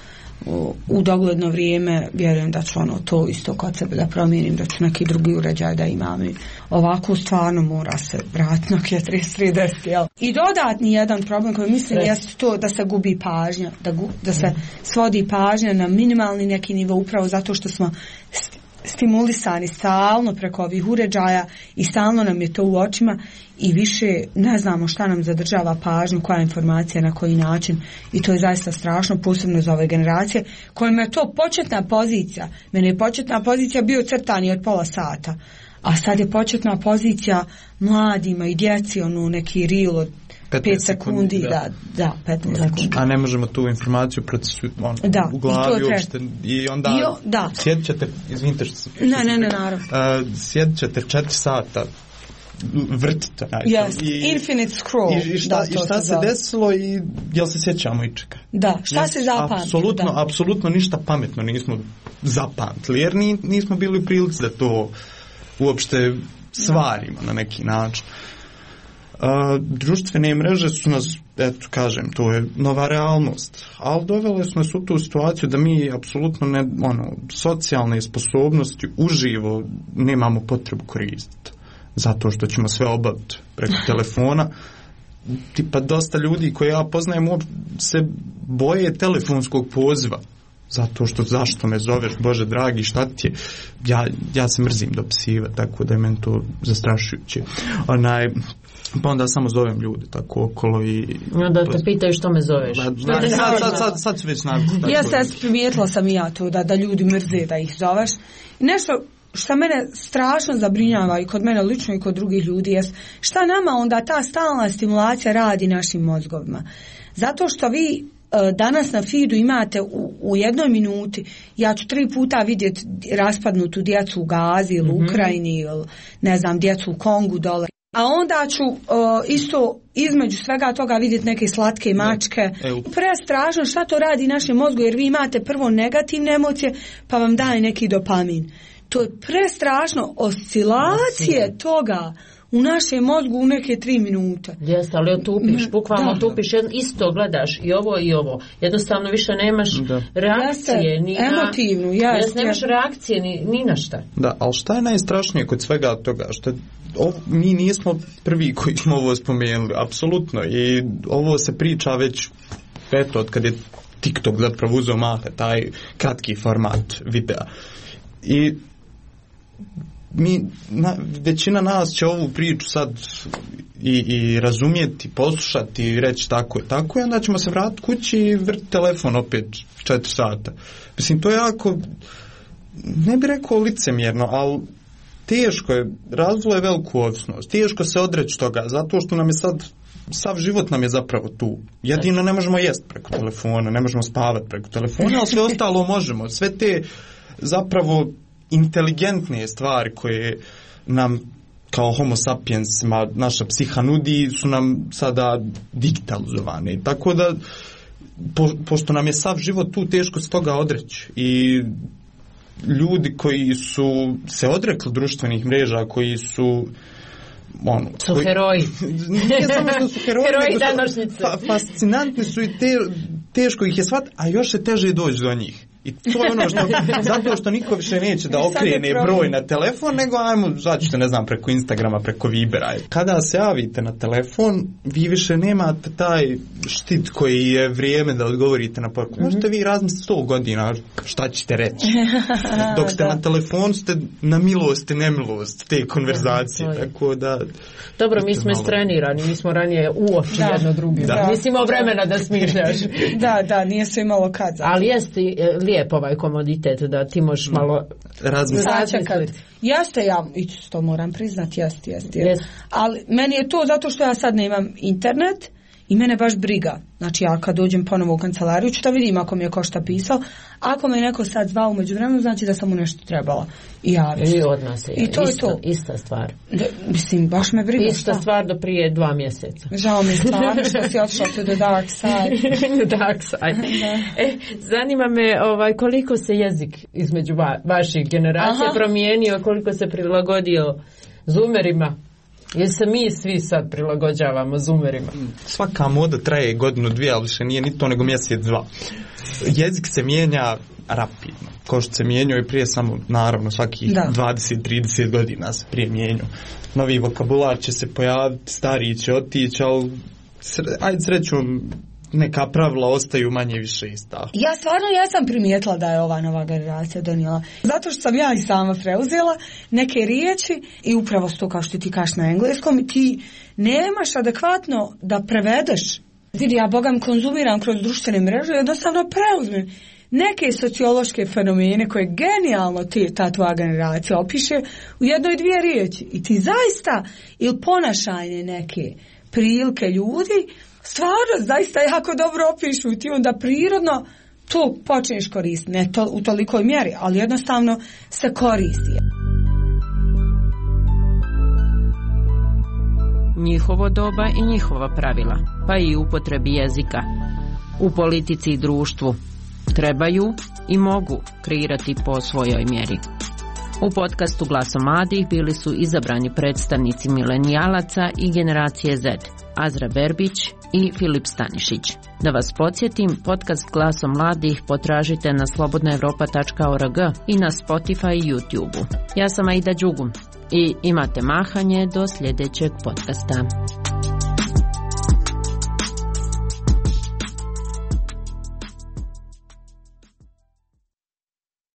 u dogledno vrijeme vjerujem da ću to isto kod sebe da promijenim, da ću neki drugi uređaj da imam. I ovako stvarno mora se vratiti Nokia 3310. I dodatni jedan problem koji mislim jeste to da se gubi pažnja, da se svodi pažnja na minimalni neki nivo upravo zato što smo stimulisani stalno preko ovih uređaja i stalno nam je to u očima i više ne znamo šta nam zadržava pažnju, koja je informacija, na koji način, i to je zaista strašno, posebno za ove generacije kojima je to početna pozicija. Mene je početna pozicija bio crtani od pola sata, a sad je početna pozicija mladima i djeci neki reel od 5 sekundi, da 15 sekundi. A ne možemo tu informaciju u glavi uopšte. I onda sjedit ćete, izvinite što se... Ne, naravno. Sjedit ćete 4 sata, vrtite. Infinite scroll. I šta se desilo i jel se sjećamo i čeka? Da, šta se zapamtilo? Apsolutno ništa pametno nismo zapamtili, jer nismo bili u prilici da to uopšte stvarimo na neki način. Društvene mreže su nas, eto kažem, to je nova realnost, ali dovele su nas u tu situaciju da mi apsolutno socijalne sposobnosti uživo nemamo potrebu koristiti, zato što ćemo sve obaviti preko telefona. Tipa dosta ljudi koje ja poznajem se boje telefonskog poziva, zato što zašto me zoveš, Bože dragi, šta ti je? Ja se mrzim dopisivati, tako da je meni to zastrašujuće. Pa onda samo zovem ljudi tako okolo i... Onda te pitaju što me zoveš. Sad ću već naviknuti. Primijetila sam i ja to da ljudi mrze da ih zoveš. Nešto što mene strašno zabrinjava i kod mene lično i kod drugih ljudi jest šta nama onda ta stalna stimulacija radi našim mozgovima. Zato što vi danas na feedu imate u jednoj minuti, ja ću 3 puta vidjeti raspadnutu djecu u Gazi ili Ukrajini ili ne znam, djecu u Kongu dole. A onda ću isto između svega toga vidjeti neke slatke mačke. Prestrašno šta to radi našem mozgu, jer vi imate prvo negativne emocije pa vam daje neki dopamin. To je prestrašno, oscilacije toga u našem mozgu u neke 3 minute. Jeste, ali otupiš, bukvalno otupiš, isto gledaš i ovo. Jednostavno više nemaš reakcije. Emotivnu, nemaš reakcije ni na šta. Da, ali šta je najstrašnije kod svega toga? Mi nismo prvi koji smo ovo spomenuli, apsolutno. I ovo se priča već od kad je TikTok zapravo uzeo mahe, taj kratki format videa. I većina nas će ovu priču sad i razumjeti, poslušati i reći tako i onda ćemo se vratiti kući i vrti telefon opet 4 sata. Mislim, to je jako, ne bih rekao licemjerno, ali teško je, razvilo je veliku ovisnost, teško se odreći toga, zato što nam je sad, sav život nam je zapravo tu. Jedino ne možemo jesti preko telefona, ne možemo spavati preko telefona, ali sve ostalo možemo. Sve te zapravo inteligentne stvari koje nam kao homo sapiensima naša psiha nudi su nam sada digitalizovane. Tako da, pošto nam je sav život tu, teško se toga odreći. I ljudi koji su se odrekli društvenih mreža, koji su heroji. Nije samo što su heroji, današnjice. Fascinantni su i teško ih je shvatiti, a još je teže doći do njih. I to je ono što, zato što niko više neće da okrene broj na telefon, nego ajmo, začete, ne znam, preko Instagrama, preko Vibera. Kada se javite na telefon, vi više nemate taj štit koji je vrijeme da odgovorite na poruku. Možete vi razmisliti 100 godina šta ćete reći. Dok ste na telefonu, ste na milost i nemilost te konverzacije. Tako da... Dobro, mi smo istrenirani, mi smo ranije uopće jedno drugi. Nisi imao vremena da smišljaš. Da, nije se imalo kad. Ali jeste lijep ovaj komoditet da ti možeš malo razmisliti. Jeste, ja to moram priznati, jeste. Ali meni je to zato što ja sad nemam internet i mene baš briga. Znači ja kad dođem ponovo u kancelariju ću da vidim ako mi je ko šta pisao. Ako me neko sad zvao u međuvremenu, znači da sam mu nešto trebala i javiti. I od nas je. I to je to. Ista stvar. Mislim, baš me briga. Ista stvar do prije 2 mjeseca. Žao mi stvarno što si otišla to the dark side. Dark side. Zanima me koliko se jezik između vaših generacija promijenio, koliko se prilagodio zoomerima. Jer se mi svi sad prilagođavamo zoomerima. Svaka moda traje 1-2 godinu, ali više nije ni to nego 1-2 mjeseca. Jezik se mijenja rapidno, kao što se mijenjao i prije, samo naravno svakih 20-30 godina se prije mijenjao. Novi vokabular će se pojaviti, stariji će otići, ali ajde srećom neka pravila ostaju manje više ista. Ja stvarno jesam primijetila da je ova nova generacija donijela. Zato što sam ja i sama preuzela neke riječi i upravo to kao što ti kažeš na engleskom, ti nemaš adekvatno da prevedeš. Ja bogam konzumiram kroz društvene mreže i jednostavno preuzmem neke sociološke fenomene koje genijalno ta tvoja generacija opiše u jednoj dvije riječi. I ti zaista, ili ponašanje neke prilike ljudi, stvarno zaista jako dobro opišu i ti onda prirodno to počneš koristiti. Ne u tolikoj mjeri, ali jednostavno se koristi. Njihovo doba i njihova pravila, pa i upotrebi jezika. U politici i društvu trebaju i mogu kreirati po svojoj mjeri. U podcastu Glasom mladih bili su izabrani predstavnici milenijalaca i generacije Z, Azra Berbić i Filip Stanišić. Da vas podsjetim, podcast Glasom mladih potražite na slobodnaevropa.org i na Spotify i YouTube. Ja sam Aida Đugum i imate mahanje do sljedećeg podcasta.